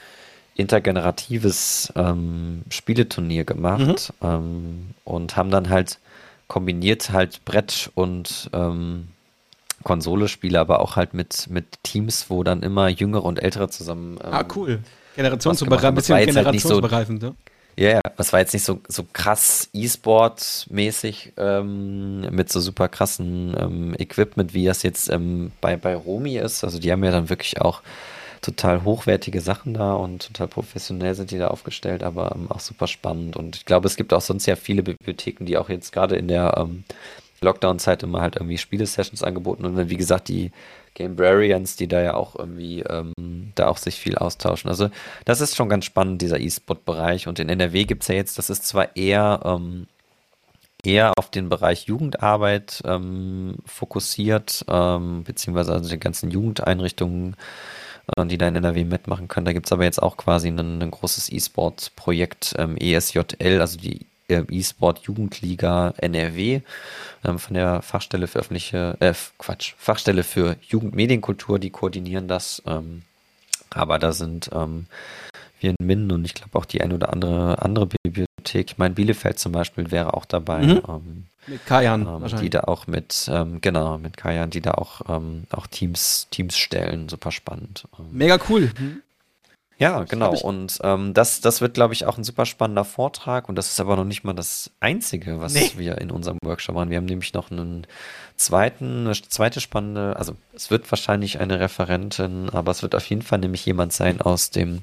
intergeneratives ähm, Spieleturnier gemacht mhm. ähm, und haben dann halt kombiniert halt Brett- und ähm, Konsole-Spiele, aber auch halt mit, mit Teams, wo dann immer Jüngere und Ältere zusammen ähm, ah, cool. Generationsübergreifend, ein bisschen generationsübergreifend, halt ja. Ja, yeah, das war jetzt nicht so, so krass E-Sport-mäßig ähm, mit so super krassen ähm, Equipment, wie das jetzt ähm, bei, bei Romy ist. Also die haben ja dann wirklich auch total hochwertige Sachen da und total professionell sind die da aufgestellt, aber ähm, auch super spannend. Und ich glaube, es gibt auch sonst ja viele Bibliotheken, die auch jetzt gerade in der ähm, Lockdown-Zeit immer halt irgendwie Spiele-Sessions angeboten und dann, wie gesagt, die Gamebrarians, die da ja auch irgendwie ähm, da auch sich viel austauschen. Also das ist schon ganz spannend, dieser E-Sport-Bereich. Und in N R W gibt es ja jetzt, das ist zwar eher ähm, eher auf den Bereich Jugendarbeit ähm, fokussiert, ähm, beziehungsweise also die ganzen Jugendeinrichtungen, die da in N R W mitmachen können. Da gibt es aber jetzt auch quasi ein, ein großes E-Sport-Projekt, ähm, E S J L, also die äh, E-Sport-Jugendliga N R W, ähm, von der Fachstelle für öffentliche, äh, Quatsch, Fachstelle für Jugendmedienkultur, die koordinieren das. Ähm, aber da sind ähm, wir in Minden und ich glaube auch die ein oder andere andere Bibliothek, ich meine Bielefeld zum Beispiel wäre auch dabei. Mhm. Ähm, mit Kajan ähm, wahrscheinlich. Die da auch mit, ähm, genau, mit Kajan, die da auch, ähm, auch Teams, Teams stellen, super spannend. Mega cool. Mhm. Ja, genau. Und ähm, das, das wird, glaube ich, auch ein super spannender Vortrag. Und das ist aber noch nicht mal das Einzige, was nee. wir in unserem Workshop machen. Wir haben nämlich noch einen zweiten, eine zweite spannende, also es wird wahrscheinlich eine Referentin, aber es wird auf jeden Fall nämlich jemand sein aus dem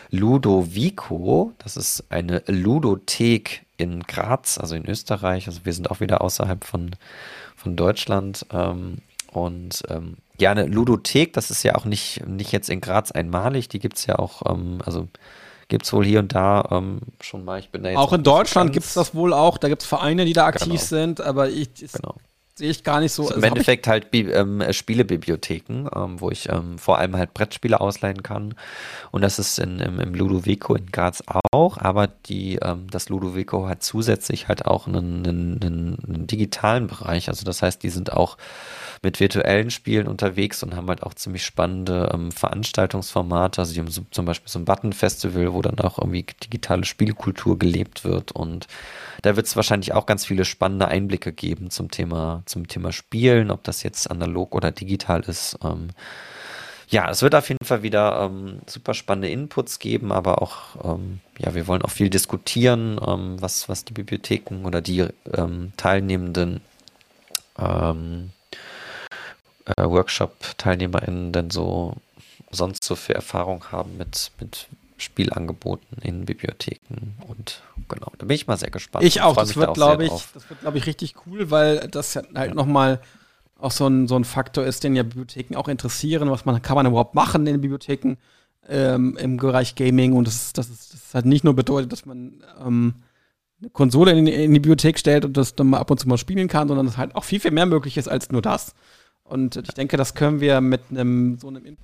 Ludovico. Das ist eine Ludothek in Graz, also in Österreich. Also wir sind auch wieder außerhalb von, von Deutschland. Ähm, und ähm, ja, eine Ludothek, das ist ja auch nicht, nicht jetzt in Graz einmalig, die gibt es ja auch, ähm, also gibt es wohl hier und da ähm, schon mal. Ich bin da jetzt auch in Deutschland so gibt es das wohl auch, da gibt es Vereine, die da aktiv genau. sind, aber ich genau. sehe ich gar nicht so. Also im Endeffekt halt Bi- ähm, Spielebibliotheken, ähm, wo ich ähm, vor allem halt Brettspiele ausleihen kann. Und das ist in, im, im Ludovico in Graz auch, aber die, ähm, das Ludovico hat zusätzlich halt auch einen, einen, einen digitalen Bereich. Also das heißt, die sind auch mit virtuellen Spielen unterwegs und haben halt auch ziemlich spannende ähm, Veranstaltungsformate. Also die haben so, zum Beispiel so ein Button-Festival, wo dann auch irgendwie digitale Spielkultur gelebt wird. Und da wird es wahrscheinlich auch ganz viele spannende Einblicke geben zum Thema, zum Thema Spielen, ob das jetzt analog oder digital ist. Ähm, ja, es wird auf jeden Fall wieder ähm, super spannende Inputs geben, aber auch, ähm, ja, wir wollen auch viel diskutieren, ähm, was, was die Bibliotheken oder die ähm, Teilnehmenden ähm, äh, Workshop-TeilnehmerInnen denn so sonst so für Erfahrung haben mit, mit Spielangeboten in Bibliotheken. Und genau, da bin ich mal sehr gespannt. Ich auch, das wird, glaube ich, das wird, glaube ich, richtig cool, weil das halt ja. nochmal auch so ein, so ein Faktor ist, den ja Bibliotheken auch interessieren. Was man, kann man überhaupt machen in den Bibliotheken ähm, im Bereich Gaming? Und das ist, das ist, das ist halt nicht nur bedeutet, dass man ähm, eine Konsole in, in die Bibliothek stellt und das dann mal ab und zu mal spielen kann, sondern dass halt auch viel, viel mehr möglich ist als nur das. Und ich denke, das können wir mit einem so einem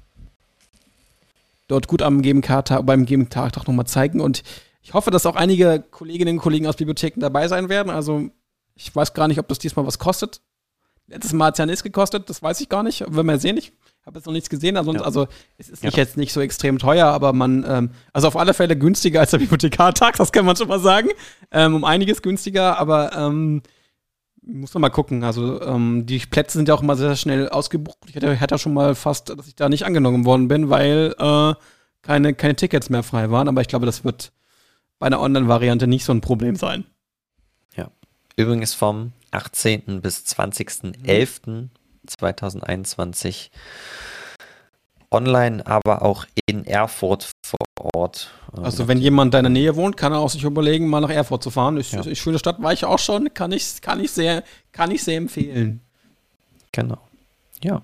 dort gut am G M K-Tag, beim G M K-Tag nochmal zeigen. Und ich hoffe, dass auch einige Kolleginnen und Kollegen aus Bibliotheken dabei sein werden. Also ich weiß gar nicht, ob das diesmal was kostet. Letztes Mal hat es ja nichts gekostet, das weiß ich gar nicht. Werden wir sehen. Ich habe jetzt noch nichts gesehen. Also, ja. also es ist nicht ja. jetzt nicht so extrem teuer, aber man, ähm, also auf alle Fälle günstiger als der Bibliothekartag, das kann man schon mal sagen. Ähm, um einiges günstiger, aber ähm, muss man mal gucken. Also ähm, die Plätze sind ja auch immer sehr schnell ausgebucht. Ich hätte, hätte schon mal fast, dass ich da nicht angenommen worden bin, weil äh, keine, keine Tickets mehr frei waren. Aber ich glaube, das wird bei einer Online-Variante nicht so ein Problem sein. Ja. Übrigens vom achtzehnten bis zwanzigsten elften zwanzig einundzwanzig online, aber auch in Erfurt vor Ort. Also wenn jemand in deiner Nähe wohnt, kann er auch sich überlegen, mal nach Erfurt zu fahren. Ist, Ja. ist schöne Stadt, war ich auch schon, kann ich, kann ich sehr, kann ich sehr empfehlen. Genau. Ja.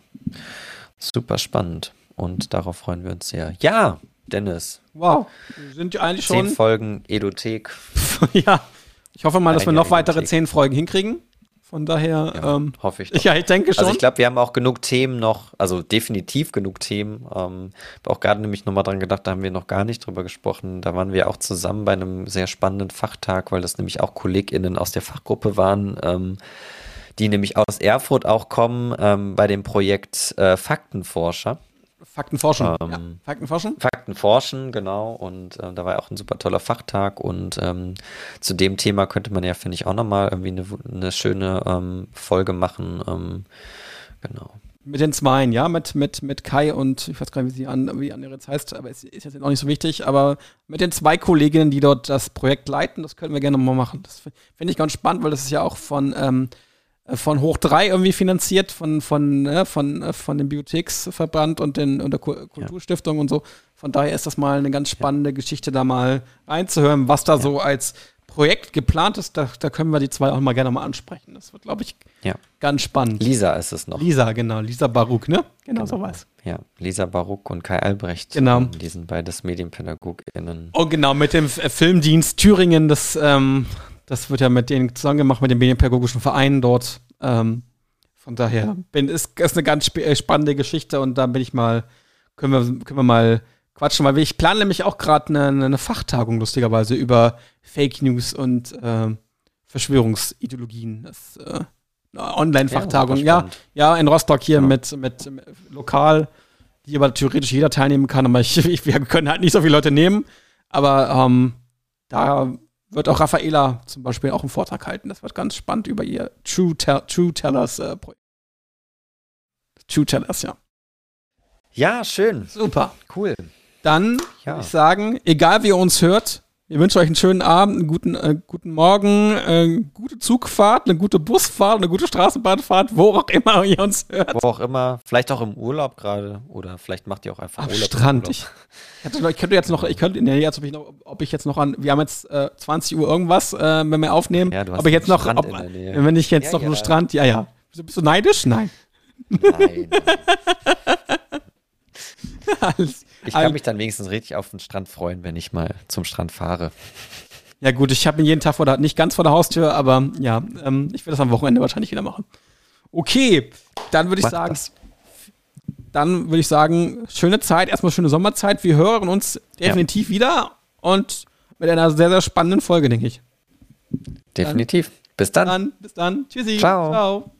Super spannend. Und darauf freuen wir uns sehr. Ja, Dennis. Wow, wir sind ja eigentlich Zehn schon. Folgen Edothek. Ja, ich hoffe mal, dass Ein wir Jahr noch weitere Bibliothek. zehn Folgen hinkriegen. Von daher, Ja, ähm, hoffe ich doch. ja, ich denke schon. Also ich glaube, wir haben auch genug Themen noch, also definitiv genug Themen. Ähm, habe auch gerade nämlich nochmal dran gedacht, da haben wir noch gar nicht drüber gesprochen. Da waren wir auch zusammen bei einem sehr spannenden Fachtag, weil das nämlich auch KollegInnen aus der Fachgruppe waren, ähm, die nämlich aus Erfurt auch kommen, ähm, bei dem Projekt äh, Faktenforscher. Faktenforschen. Ähm, ja, Faktenforschen. Faktenforschen, genau. Und ähm, da war ja auch ein super toller Fachtag. Und ähm, zu dem Thema könnte man ja, finde ich, auch nochmal irgendwie eine, eine schöne ähm, Folge machen. Ähm, genau. Mit den Zweien, ja, mit, mit, mit Kai und ich weiß gar nicht, wie sie an, wie an jetzt heißt, aber es ist jetzt auch nicht so wichtig, aber mit den zwei Kolleginnen, die dort das Projekt leiten, das können wir gerne mal machen. Das finde ich ganz spannend, weil das ist ja auch von, ähm, von Hoch drei irgendwie finanziert, von, von, äh, von, äh, von dem Bibliotheksverband und, den, und der Ku- Kulturstiftung und so. Von daher ist das mal eine ganz spannende ja. Geschichte, da mal reinzuhören, was da ja. so als Projekt geplant ist. Da, da können wir die zwei auch mal gerne mal ansprechen. Das wird, glaube ich, ja. ganz spannend. Lisa ist es noch. Lisa, genau. Lisa Baruch, ne? Genau, genau. so was. Ja, Lisa Baruch und Kai Albrecht. Genau. Die sind beides MedienpädagogInnen. Oh, genau, mit dem F- Filmdienst Thüringen, das, ähm, das wird ja mit denen zusammen gemacht, mit dem Medienpädagogischen Verein dort. Ähm, von daher bin, ist, ist eine ganz sp- spannende Geschichte und da bin ich mal, können wir, können wir mal quatschen, weil ich plane nämlich auch gerade eine, eine Fachtagung, lustigerweise, über Fake News und ähm, Verschwörungsideologien. Das äh, eine Online-Fachtagung, ja, ja, ja, in Rostock hier ja. mit, mit, mit lokal, die aber theoretisch jeder teilnehmen kann, aber ich, ich, wir können halt nicht so viele Leute nehmen. Aber ähm, da wird auch Raffaela zum Beispiel auch einen Vortrag halten. Das wird ganz spannend über ihr True, Tell, True Tellers äh, Projekt. True Tellers, ja. Ja, schön. Super. Cool. Dann ja. würde ich sagen, egal wie ihr uns hört, wir wünschen euch einen schönen Abend, einen guten, äh, guten Morgen, äh, gute Zugfahrt, eine gute Busfahrt, eine gute Straßenbahnfahrt, wo auch immer ihr uns hört. Wo auch immer, vielleicht auch im Urlaub gerade oder vielleicht macht ihr auch einfach Am Urlaub. Strand. Ich, ich könnte jetzt noch, ich könnte, nee, als ob ich noch, ob ich jetzt noch an, wir haben jetzt äh, zwanzig Uhr irgendwas, äh, wenn wir aufnehmen, ja, du hast ob ich jetzt noch, Strand ob, in der Nähe. wenn ich jetzt ja, noch ja. nur Strand, ja, ja. Bist, bist du neidisch? Nein. Nein. Alles, ich kann alles. mich dann wenigstens richtig auf den Strand freuen, wenn ich mal zum Strand fahre. Ja gut, ich habe ihn jeden Tag vor der, nicht ganz vor der Haustür, aber ja, ähm, ich werde das am Wochenende wahrscheinlich wieder machen. Okay, dann würde ich Mach sagen, das. dann würde ich sagen, schöne Zeit, erstmal schöne Sommerzeit. Wir hören uns definitiv ja. wieder und mit einer sehr, sehr spannenden Folge, denke ich. Definitiv. Bis dann. dann bis dann. Tschüssi. Ciao. Ciao.